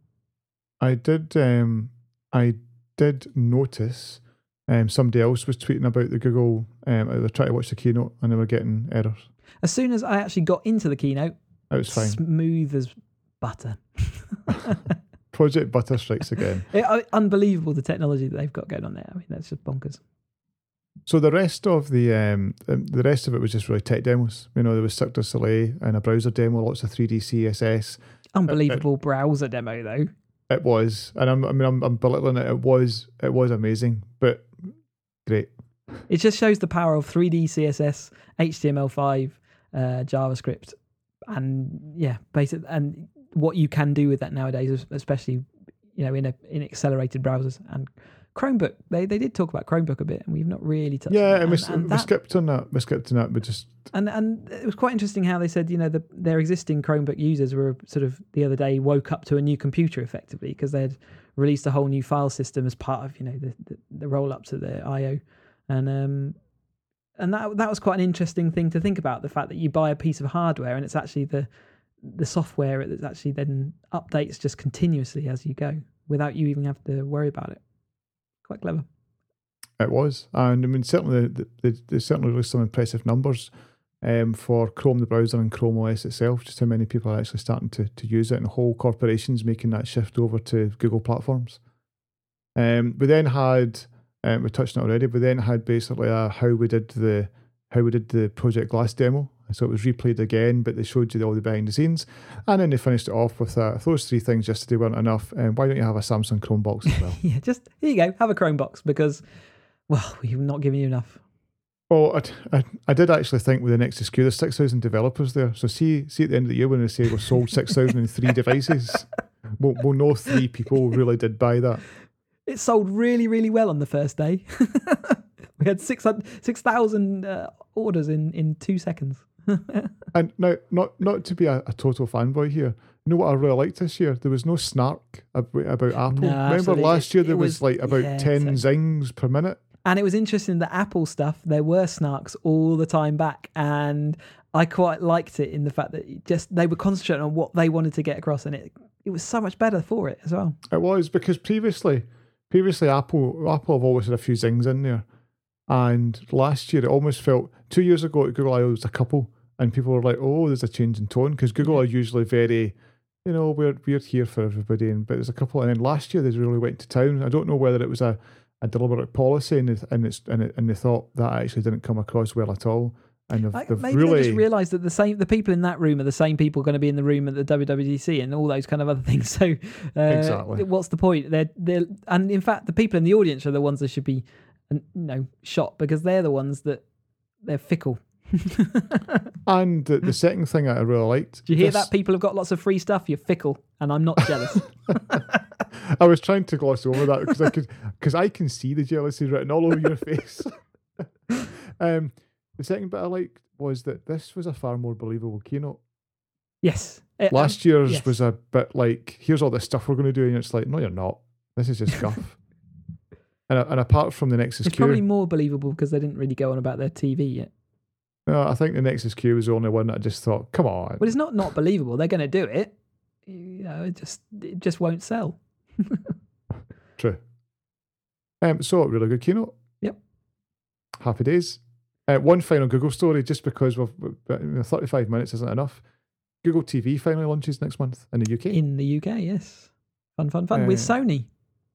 I did. Um, I did notice. Um, somebody else was tweeting about the Google. Um, they were trying to watch the keynote and they were getting errors. As soon as I actually got into the keynote, It was fine. smooth as butter. Project Butter strikes again. It- uh, unbelievable the technology that they've got going on there. I mean, that's just bonkers. So the rest of the um, um, the rest of it was just really tech demos. You know, there was Cirque du Soleil and a browser demo, lots of three D C S S. Unbelievable browser demo though. It was, and I'm, I mean, I'm, I'm belittling it. It was, it was amazing, but great. It just shows the power of three D C S S, H T M L five, uh, JavaScript, and yeah, basic and what you can do with that nowadays, especially you know in a in accelerated browsers and Chromebook. They they did talk about Chromebook a bit, and we've not really touched. Yeah, on that. and we, and, and we that, skipped on that. We skipped on that, but just and and it was quite interesting how they said you know the, their existing Chromebook users were sort of the other day woke up to a new computer effectively because they'd released a whole new file system as part of you know the the, the roll up to the I O, and um. And that that was quite an interesting thing to think about, the fact that you buy a piece of hardware and it's actually the the software that actually then updates just continuously as you go without you even have to worry about it. Quite clever. it was, and I mean, certainly they, they, they certainly released some impressive numbers um, for Chrome the browser and Chrome O S itself. Just how many people are actually starting to to use it, and whole corporations making that shift over to Google platforms. Um, we then had. Um, we touched on it already. We then had basically a how we did the how we did the Project Glass demo. So it was replayed again, but they showed you all the behind the scenes, and then they finished it off with uh, if those three things yesterday weren't enough. Um, why don't you have a Samsung Chromebox as well? Yeah, just here you go, have a Chromebox because, well, we've not given you enough. Well, I, I, I did actually think with the Nexus Q, there's six thousand developers there. So see see at the end of the year when they say we sold six thousand three devices, we'll, we'll know three people really did buy that. It sold really, really well on the first day. We had six thousand uh, orders in, in two seconds. And now, not not to be a, a total fanboy here, you know what I really liked this year? There was no snark about, about Apple. No, Remember absolutely. last year It- there it was, was- like about yeah, ten so- zings per minute? And it was interesting, the Apple stuff, there were snarks all the time back. And I quite liked it in the fact that it just they were concentrating on what they wanted to get across. And it, it was so much better for it as well. It was, because previously, previously Apple Apple have always had a few zings in there. And last year it almost felt, two years ago at Google I O there was a couple, and people were like, oh, there's a change in tone, because Google are usually very, you know, we're we're here for everybody, and but there's a couple, and then last year they really went to town. I don't know whether it was a, a deliberate policy and they, and it's and, it, and they thought that actually didn't come across well at all. And they've, I, they've maybe really they just realised that the same the people in that room are the same people going to be in the room at the W W D C and all those kind of other things. So uh, Exactly. what's the point? They're they're and in fact the people in the audience are the ones that should be, you know, shot because they're the ones that they're fickle. And the, the second thing I really liked. Do you hear this- that? People have got lots of free stuff. You're fickle, and I'm not jealous. I was trying to gloss over that because I could, because I can see the jealousy written all over your face. um, the second bit I liked was that this was a far more believable keynote. Yes. Uh, Last year's yes. was a bit like, here's all this stuff we're going to do, and it's like, no, you're not. This is just guff. and and apart from the Nexus It's Q, probably more believable because they didn't really go on about their T V yet. no, I think the Nexus Q was the only one that I just thought, come on. Well, it's not not believable. They're going to do it. You know, it just it just won't sell. True. Um, so really good keynote. Yep. Happy days. Uh, one final Google story, just because we've, we've you know, thirty-five minutes isn't enough. Google T V finally launches next month in the U K. In the U K, yes. Fun, fun, fun. With Uh, Sony.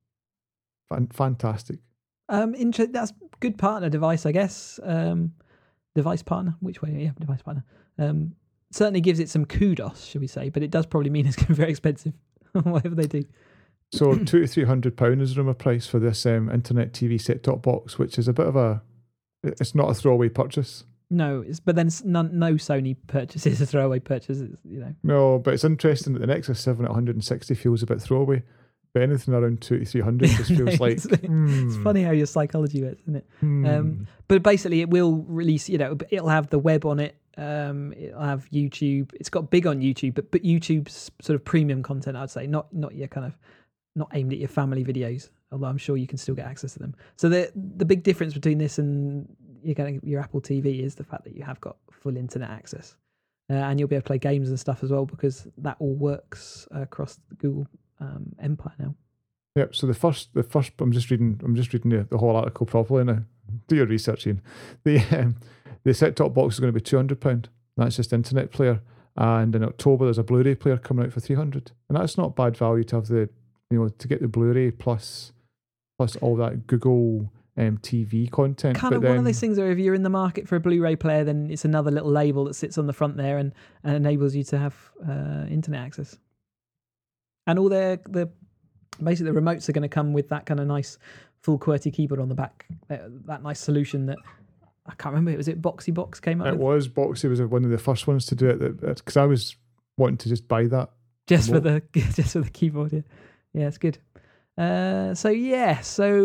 Fan- fantastic. Um, inter- that's good partner device, I guess. Um, device partner, which way? Yeah, device partner. Um, certainly gives it some kudos, shall we say? But it does probably mean it's going to be very expensive, whatever they do. So two to three hundred pound is the rumour price for this um, internet T V set top box, which is a bit of a. It's not a throwaway purchase. No, it's, but then s- none, no Sony purchases a throwaway purchase. It's, you know, No, but it's interesting that the Nexus seven at one hundred sixty feels a bit throwaway, but anything around two to three hundred just feels No, like. it's, it's hmm, funny how your psychology works, isn't it? hmm. Um, but basically, it will release. You know, it'll have the web on it. Um, it'll have YouTube. It's got big on YouTube, but but YouTube's sort of premium content, I'd say, not not your kind of not aimed at your family videos. Although I'm sure you can still get access to them. So the the big difference between this and you're getting your Apple T V is the fact that you have got full internet access, uh, and you'll be able to play games and stuff as well because that all works across the Google um, empire now. Yep. So the first, the first, I'm just reading, I'm just reading the, the whole article properly now. Do your research, Ian. The um, the set top box is going to be two hundred pound. That's just internet player, and in October there's a Blu-ray player coming out for three hundred, and that's not bad value to have the, you know, to get the Blu-ray plus plus all that Google um, T V content. Kind But of one of then- those things where if you're in the market for a Blu-ray player, then it's another little label that sits on the front there and, and enables you to have uh, internet access. And all their the basically the remotes are going to come with that kind of nice full QWERTY keyboard on the back. That, that nice solution that I can't remember. Was it Boxy Box came up It with was Boxy was one of the first ones to do it because I was wanting to just buy that. just for remote. the just for the keyboard. Yeah, yeah, it's good. Uh, so yeah,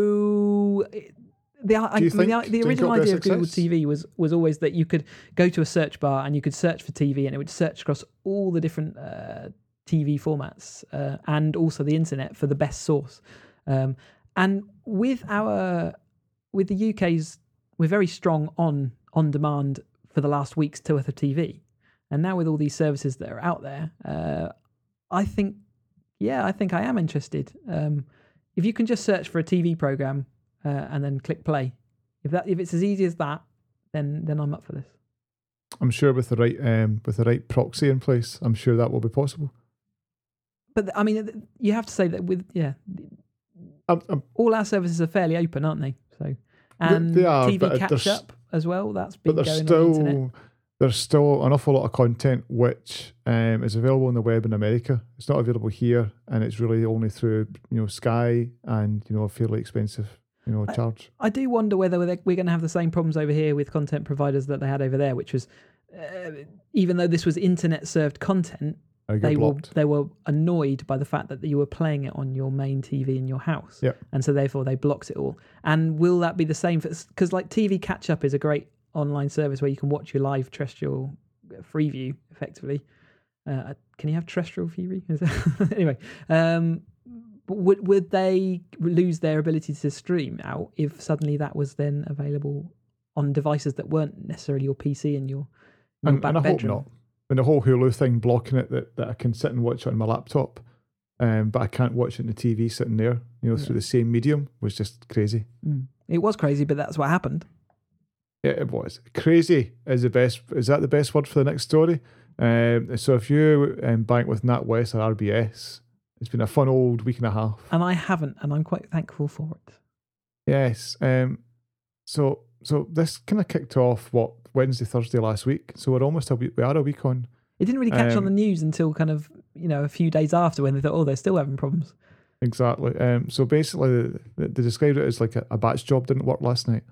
so the I, I Do you mean, the, think- the do you think original it'll be a idea of Google success? T V was was always that you could go to a search bar and you could search for T V and it would search across all the different uh, T V formats uh, and also the internet for the best source. Um, and with our with the U K's, we're very strong on on demand for the last week's worth of T V, and now with all these services that are out there, uh, I think, yeah, I think I am interested. Um, if you can just search for a T V program uh, and then click play, if that if it's as easy as that, then then I'm up for this. I'm sure with the right um, with the right proxy in place, I'm sure that will be possible. But I mean, you have to say that with yeah, I'm, I'm, all our services are fairly open, aren't they? So and they are, T V but catch there's- up as well. That's but been there's going on the internet. still there's still an awful lot of content which um, is available on the web in America. It's not available here, and it's really only through you know Sky and you know a fairly expensive you know charge. I do wonder whether we're we're going to have the same problems over here with content providers that they had over there, which was uh, even though this was internet served content, I get they were blocked. they were annoyed by the fact that you were playing it on your main T V in your house, Yep. and so therefore they blocked it all. And will that be the same for? Because like T V catch up is a great online service where you can watch your live terrestrial free view effectively. Uh, can you have terrestrial free view? Anyway, um, but would would they lose their ability to stream out if suddenly that was then available on devices that weren't necessarily your P C and your, your And, back and I bedroom? hope not. And the whole Hulu thing blocking it that, that I can sit and watch it on my laptop, um, but I can't watch it on the T V sitting there, you know, Yeah. through the same medium was just crazy. Mm. It was crazy, but that's what happened. Yeah, it was. Crazy is the best. Is that the best word for the next story? Um, so if you um, bank with NatWest or R B S, it's been a fun old week and a half. And I haven't, and I'm quite thankful for it. Yes. Um, so so this kind of kicked off what Wednesday, Thursday last week. So we're almost a week. We are a week on. It didn't really catch Um, on the news until kind of, you know, a few days after when they thought, oh, they're still having problems. Exactly. Um, so basically, they, they described it as like a, a batch job didn't work last night.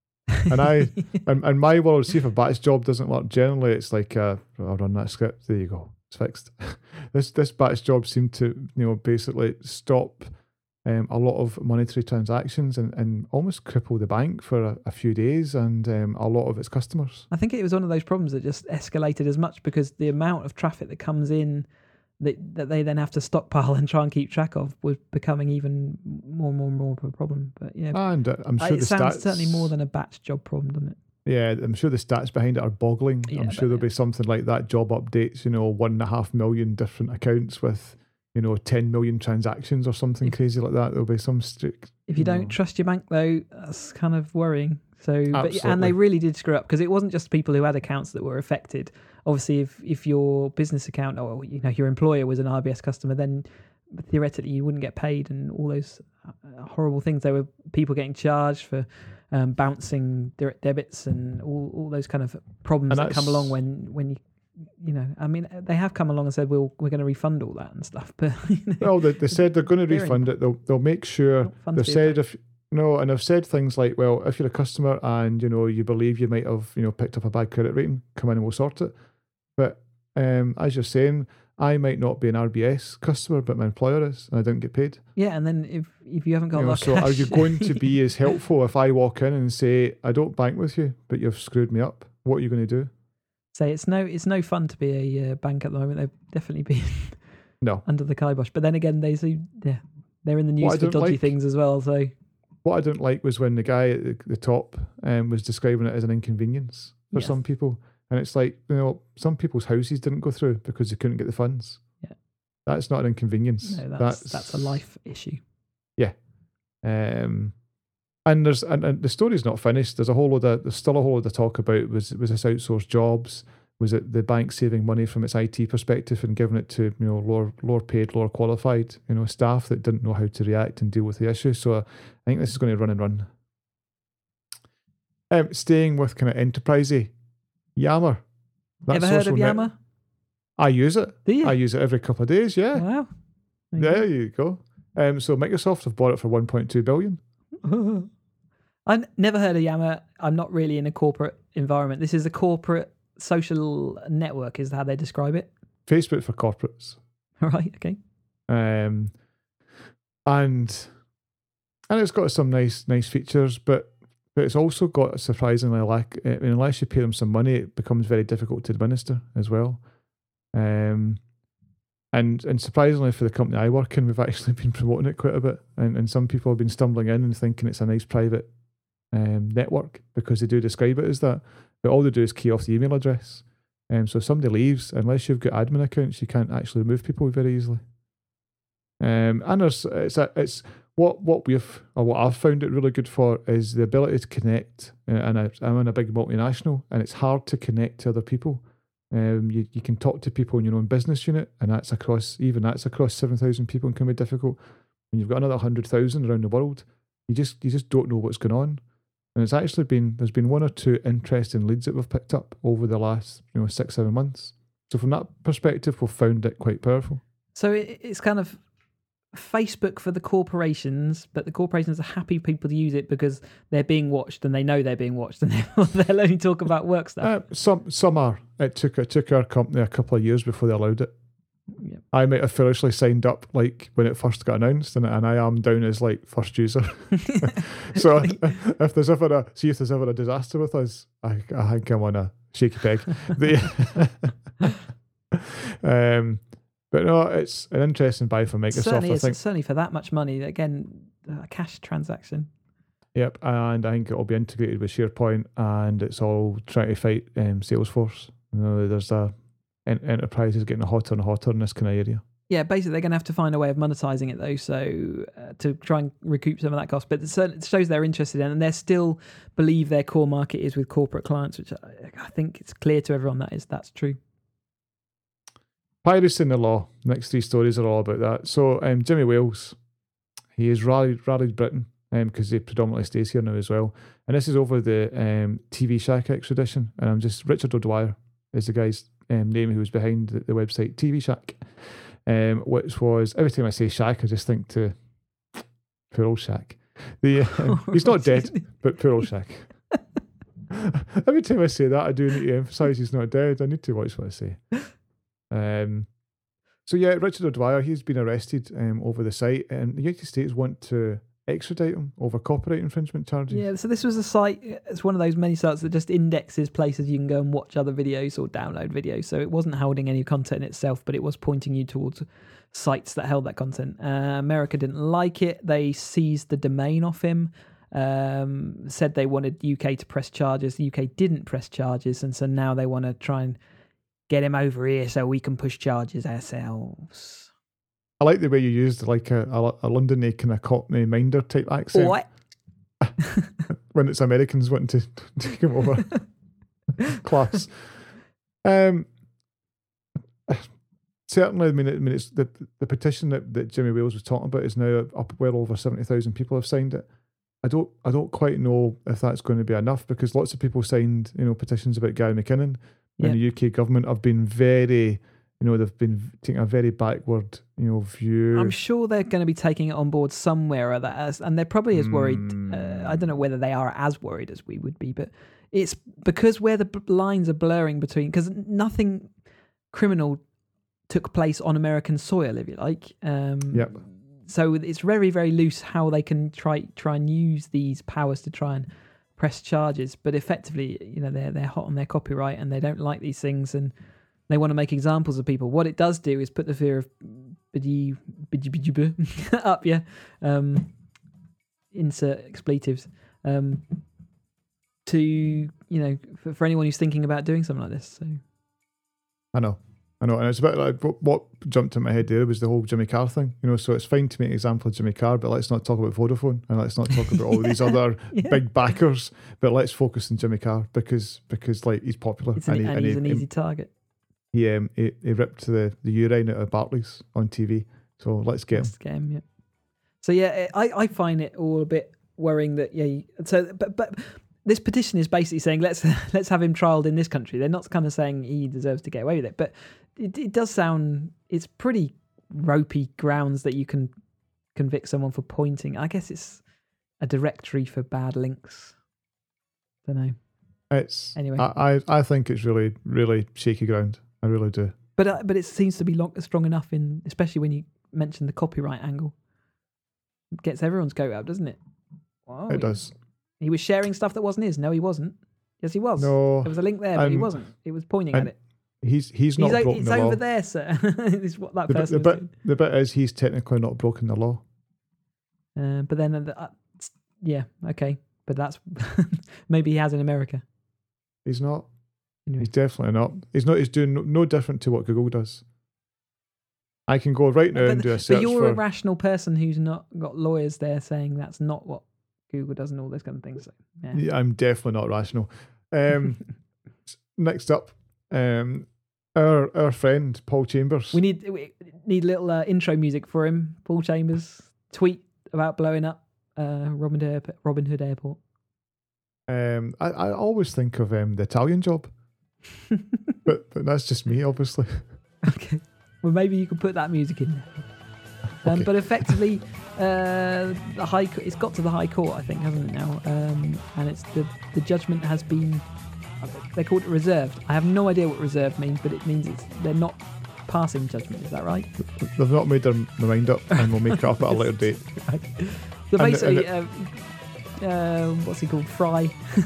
And I, in, in my world, see if a batch job doesn't work. Generally, it's like, uh, I'll run that script. There you go. It's fixed. this this batch job seemed to, you know, basically stop um, a lot of monetary transactions and, and almost cripple the bank for a, a few days and um, a lot of its customers. I think it was one of those problems that just escalated as much because the amount of traffic that comes in that, that they then have to stockpile and try and keep track of was becoming even more and more and more of a problem. But yeah, And uh, I'm sure it the sounds stats, certainly more than a batch job problem, doesn't it? Yeah, I'm sure the stats behind it are boggling. Yeah, I'm but sure there'll yeah. be something like that. Job updates, you know, one and a half million different accounts with, you know, ten million transactions or something If- crazy like that. There'll be some strict. If you don't No. trust your bank, though, that's kind of worrying. So, but, and Absolutely. they really did screw up because it wasn't just people who had accounts that were affected. Obviously, if if your business account or you know your employer was an R B S customer, then theoretically you wouldn't get paid, and all those uh, horrible things. There were people getting charged for um, bouncing direct debits and all, all those kind of problems And that come that's- along when when you you know. I mean, they have come along and said we'll we're going to refund all that and stuff, but you know, Well, they, they said they're going to They're refund it. They'll they'll make sure. not fun They've to be said if no, and I've said things like, well, if you're a customer and you know you believe you might have you know picked up a bad credit rating, come in and we'll sort it. But um, as you're saying, I might not be an R B S customer, but my employer is, and I didn't get paid. yeah. And then if if you haven't got You a know, lot of so cash, are you going to be as helpful if I walk in and say I don't bank with you, but you've screwed me up? What are you going to do? say it's no it's no fun to be a uh, bank at the moment. They've definitely been No. under the kibosh. But then again, they see yeah they're in the news What I for don't dodgy like- things as well. So What I didn't like was when the guy at the, the top um, was describing it as an inconvenience for Yes. some people. And it's like, you know, some people's houses didn't go through because they couldn't get the funds. Yeah. That's not an inconvenience. no, that's that's a life issue. Um, and there's and, and the story's not finished. There's a whole load of there's still a whole load of talk about was was this outsourced jobs? Was it the bank saving money from its I T perspective and giving it to you know lower lower paid, lower qualified you know staff that didn't know how to react and deal with the issue? So I think this is going to run and run. Um, staying with kind of enterprisey, Yammer. That Ever heard of social net- Yammer? I use it. Do you? I use it every couple of days. Yeah, Wow. there you go. Um, so Microsoft have bought it for one point two billion. I've never heard of Yammer. I'm not really in a corporate environment. This is a corporate social network, is how they describe it. Facebook for corporates. Right. Okay. Um, and and it's got some nice nice features, but but it's also got a surprisingly lack. I mean, unless you pay them some money, it becomes very difficult to administer as well. Um, and and surprisingly for the company I work in, we've actually been promoting it quite a bit, and and some people have been stumbling in and thinking it's a nice private um, network because they do describe it as that, but all they do is key off the email address. Um, so if somebody leaves, unless you've got admin accounts, you can't actually remove people very easily. Um, and there's it's a, it's what what we've or what I've found it really good for is the ability to connect. Uh, and I, I'm in a big multinational, and it's hard to connect to other people. Um, you you can talk to people in your own business unit, and that's across even that's across seven thousand people, and can be difficult. When you've got another hundred thousand around the world, you just you just don't know what's going on. And it's actually been there's been one or two interesting leads that we've picked up over the last you know six seven months. So from that perspective, we've found it quite powerful. So it, it's kind of Facebook for the corporations, but the corporations are happy people to use it because they're being watched and they know they're being watched, and they'll only talk about work stuff. Uh, some some are. It took it took our company a couple of years before they allowed it. Yeah. I might have foolishly signed up like when it first got announced, and, and I am down as like first user. So if there's ever a see if there's ever a disaster with us, I I think I'm on a shaky peg. The, um, but no, it's an interesting buy for Microsoft. certainly, I it's think. certainly for that much money. Again, a cash transaction. Yep, and I think it'll be integrated with SharePoint, and it's all trying to fight um, Salesforce. You know, there's a en- enterprises getting hotter and hotter in this kind of area. Yeah, basically they're going to have to find a way of monetizing it though, so uh, to try and recoup some of that cost. But it certainly it shows they're interested in, it, and they still believe their core market is with corporate clients, which I, I think it's clear to everyone that is that's true. Piracy in the law. Next three stories are all about that. So um, Jimmy Wales, he has rallied rallied Britain because he predominantly stays here now as well. And this is over the um, T V Shack extradition. And I'm just, Richard O'Dwyer is the guy's um, name who was behind the, the website T V Shack, um, which was, every time I say Shack, I just think to poor old Shack. The, um, he's not dead, but poor old Shack. Every time I say that, I do need to emphasise he's not dead. I need to watch what I say. Um, so yeah, Richard O'Dwyer, he's been arrested um, over the site, and the United States want to extradite him over copyright infringement charges. Yeah, so this was a site, it's one of those many sites that just indexes places you can go and watch other videos or download videos. So it wasn't holding any content itself, but it was pointing you towards sites that held that content. Uh, America didn't like it. They seized the domain off him. Um, said they wanted U K to press charges. The U K didn't press charges, and so now they want to try and get him over here so we can push charges ourselves. I like the way you used like a, a, a London kind of Cockney minder type accent. What? When it's Americans wanting to take him over. Class. Um, certainly, I mean, I mean it's the the petition that, that Jimmy Wales was talking about is now up well over seventy thousand people have signed it. I don't I don't quite know if that's going to be enough, because lots of people signed, you know, petitions about Gary McKinnon. Yep. And the U K government have been very, you know, they've been taking a very backward, you know, view. I'm sure they're going to be taking it on board somewhere or that, as, and they're probably as worried. Mm. Uh, I don't know whether they are as worried as we would be, but it's because where the b- lines are blurring between, because nothing criminal took place on American soil, if you like. Um, Yep. So it's very, very loose how they can try try and use these powers to try and press charges, but effectively, you know, they're they're hot on their copyright and they don't like these things, and they want to make examples of people. What it does do is put the fear of biddy biddy biddy up, yeah. Um, insert expletives. Um, to you know, for, for anyone who's thinking about doing something like this. So I know. I know, and it's a bit like what, what jumped in my head there was the whole Jimmy Carr thing. You know, so it's fine to make an example of Jimmy Carr, but let's not talk about Vodafone, and let's not talk about all these other yeah. big backers. But let's focus on Jimmy Carr because because like he's popular, It's an, and, he, and and he's he, an he, easy target. He, um, he he ripped the the urine out of Barclays on T V. So let's get him. Let's get him. Yeah. So yeah, I I find it all a bit worrying that yeah. You, so but but. This petition is basically saying let's let's have him trialed in this country. They're not kind of saying he deserves to get away with it, but it, it does sound it's pretty ropey grounds that you can convict someone for pointing. I guess it's a directory for bad links. Don't know. It's Anyway. I, I I think it's really really shaky ground. I really do. But uh, but it seems to be long, strong enough in, especially when you mention the copyright angle. It gets everyone's goat up, doesn't it? Wow, It he, does. He was sharing stuff that wasn't his. No, he wasn't. Yes, he was. No, There was a link there, but he um, wasn't. It was pointing at and it. he's he's not He's o- broken it's the law. over there, sir. Is what that The, bit- person the was bit doing. the bit is he's technically not broken the law. Uh, but then, uh, the- uh, yeah, okay. But that's maybe he has in America. He's not. Anyway. He's definitely not. He's not. He's doing no, no different to what Google does. I can go right now But, and do a but search you're for. a rational person who's not got lawyers there saying that's not what Google does and all those kind of things. So, yeah. Yeah, I'm definitely not rational. Um, next up, um, our our friend Paul Chambers. We need we need a little uh, intro music for him. Paul Chambers tweet about blowing up uh, Robin Hood, Robin Hood Airport. Um, I, I always think of um, the Italian Job, but but that's just me, obviously. Okay. Well, maybe you could put that music in there. Um, Okay. But effectively, uh, the high co- it's got to the High Court, I think, hasn't it now? Um, and it's the the judgment has been they call it reserved. I have no idea what reserved means, but it means it's they're not passing judgment. Is that right? They've not made their, their mind up, and we'll make it up at a later date. Right. So And- basically, and uh, uh, what's he called? Fry.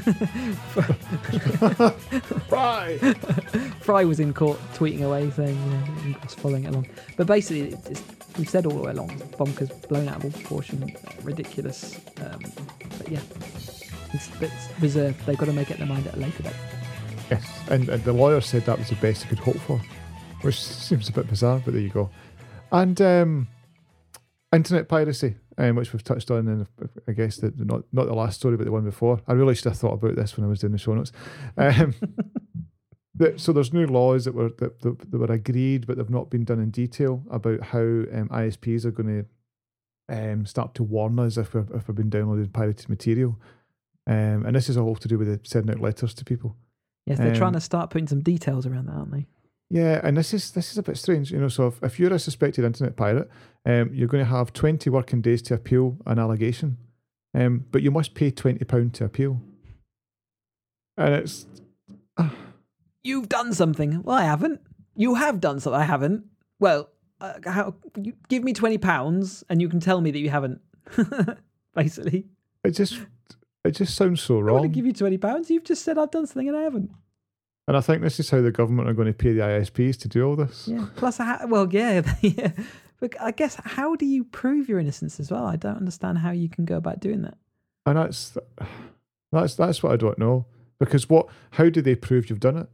Right. Fry was in court tweeting away saying, you know, he was following it along. But basically, it's, it's, we've said all the way along, it's bonkers, blown out of all proportion, uh, ridiculous. Um, but yeah, it's, it's reserved. They've got to make it their mind at a later date. Yes, and, and the lawyer said that was the best he could hope for, which seems a bit bizarre, but there you go. And um, internet piracy, um, which we've touched on, and I guess the, the not not the last story, but the one before. I really should have thought about this when I was doing the show notes. Um, the, so there's new laws that were that, that, that were agreed, but they've not been done in detail about how um, I S Ps are going to um, start to warn us if we're, if we've been downloading pirated material. Um, and this is all to do with the sending out letters to people. Yes, they're um, trying to start putting some details around that, aren't they? Yeah, and this is this is a bit strange, you know. So if, if you're a suspected internet pirate, um, you're going to have twenty working days to appeal an allegation, um, but you must pay twenty pounds to appeal. And it's uh, you've done something. Well, I haven't. You have done something. I haven't. Well, uh, how? You give me twenty pounds, and you can tell me that you haven't. Basically, it just it just sounds so I wrong. want to give you twenty pounds. You've just said I've done something, and I haven't. And I think this is how the government are going to pay the I S Ps to do all this. Yeah. Plus, how, well, yeah, yeah. But I guess, how do you prove your innocence as well? I don't understand how you can go about doing that. And that's that's that's what I don't know. Because what? How do they prove you've done it?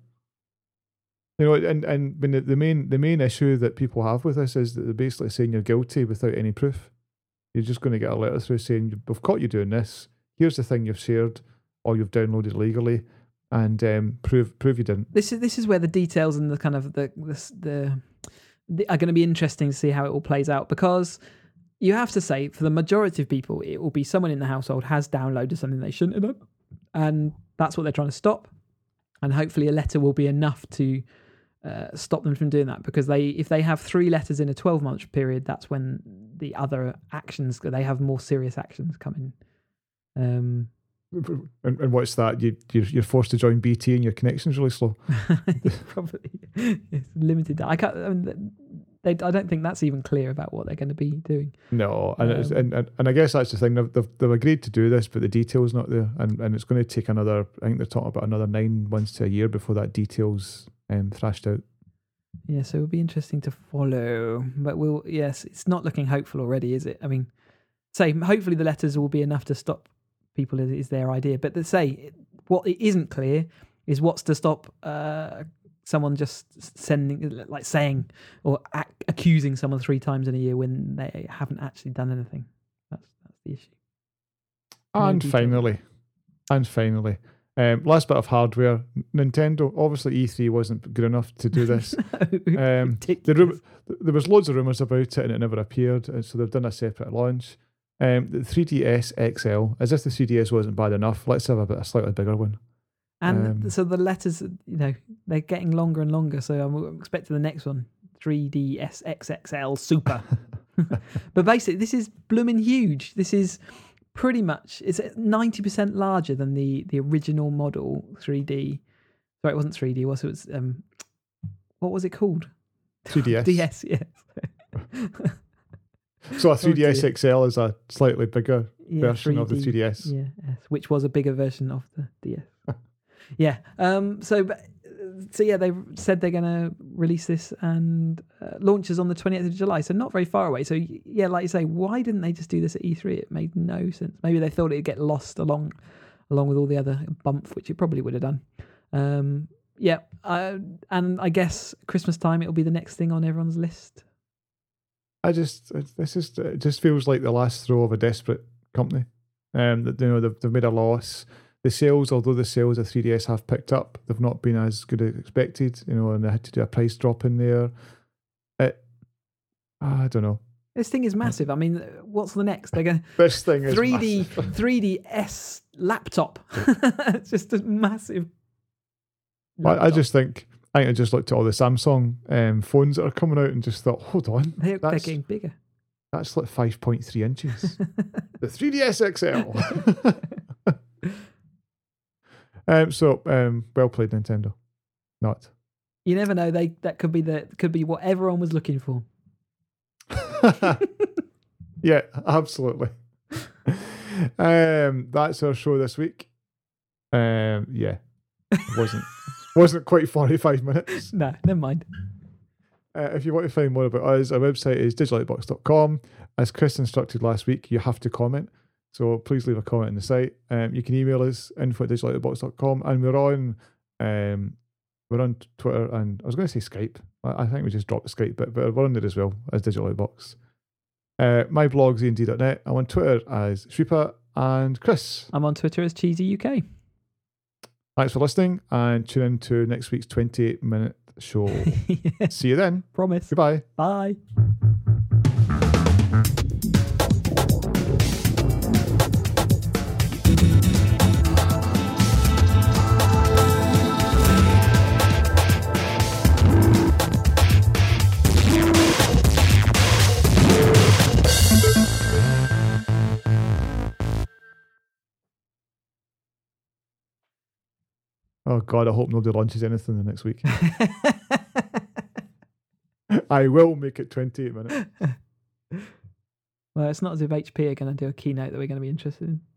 You know, and and when the, the main the main issue that people have with this is that they're basically saying you're guilty without any proof. You're just going to get a letter through saying we've caught you doing this. Here's the thing you've shared or you've downloaded legally. And um, prove prove you didn't. This is this is where the details and the kind of the the, the, the are going to be interesting to see how it all plays out, because you have to say for the majority of people it will be someone in the household has downloaded something they shouldn't have done, and that's what they're trying to stop. And hopefully a letter will be enough to uh, stop them from doing that, because they if they have three letters in a twelve month period, that's when the other actions they have more serious actions coming. Um, And, and what's that? You, you're, you're forced to join B T and your connection's really slow. Probably. It's limited. I can't. I, mean, they, I don't think that's even clear about what they're going to be doing. No, and, Um, it's, and, and and I guess that's the thing. They've, they've, they've agreed to do this, but the detail's not there. And, and it's going to take another, I think they're talking about another nine months to a year before that detail's um, thrashed out. Yeah, so it'll be interesting to follow. But we'll, yes, it's not looking hopeful already, is it? I mean, say, hopefully the letters will be enough to stop people, is, is their idea. But to say, what it isn't clear is what's to stop uh, someone just sending, like saying or ac- accusing someone three times in a year when they haven't actually done anything. That's that's the issue. No And detail. finally, and finally, um, last bit of hardware. Nintendo, obviously E three wasn't good enough to do this. No, um, the ridiculous. rum- there was loads of rumours about it and it never appeared, and so they've done a separate launch. Um, the three D S X L, as if the three D S wasn't bad enough, let's have a bit a slightly bigger one. And Um, so the letters, you know, they're getting longer and longer. So I'm expecting the next one, three D S X X L Super. But basically, this is blooming huge. This is pretty much, it's ninety percent larger than the, the original model three D. Sorry, it wasn't three D. It was, it was um, what was it called? three D S. D S, yes. So a three D S dear. X L is a slightly bigger Yeah, version of the three D S. Yeah, yes, which was a bigger version of the D S. Yeah. Um. So, but- so yeah, they said they're going to release this and uh, launches on the twentieth of July. So not very far away. So y- yeah, like you say, why didn't they just do this at E three? It made no sense. Maybe they thought it'd get lost along, along with all the other bump, which it probably would have done. Um. Yeah. Uh, and I guess Christmas time it'll be the next thing on everyone's list. I just, it- this is, it just feels like the last throw of a desperate company. Um, that you know they've, they've made a loss. The sales, although the sales of three D S have picked up, they've not been as good as expected. You know, and they had to do a price drop in there. It, I don't know. This thing is massive. I mean, what's the next? They're going This thing is three D massive. three D S laptop. It's just a massive. I, I laptop. just think I think I just looked at all the Samsung um, phones that are coming out and just thought, hold on, they're, they're that's getting bigger. that's like five point three inches. The three D S X L. um. So um. Well played, Nintendo. Not. You never know. They that could be the could be what everyone was looking for. Yeah, absolutely. Um, that's our show this week. Um, yeah, it wasn't wasn't quite forty-five minutes. No, never mind. Uh, if you want to find more about us, our website is digital lightbox dot com. As Chris instructed last week, you have to comment. So please leave a comment on the site. Um, you can email us info at digital lightbox dot com, and we're on um, we're on Twitter and I was going to say Skype. I, I think we just dropped the Skype bit, but we're on there as well as Digital Lightbox. Uh, my blog's ian d dot net. I'm on Twitter as Shreepa, and Chris. I'm on Twitter as Cheesy U K. Thanks for listening, and tune in to next week's twenty-eight minute show. Yeah, See you then. promise. Goodbye. Bye. Oh God, I hope nobody launches anything the next week. I will make it twenty-eight minutes. Well, it's not as if H P are going to do a keynote that we're going to be interested in.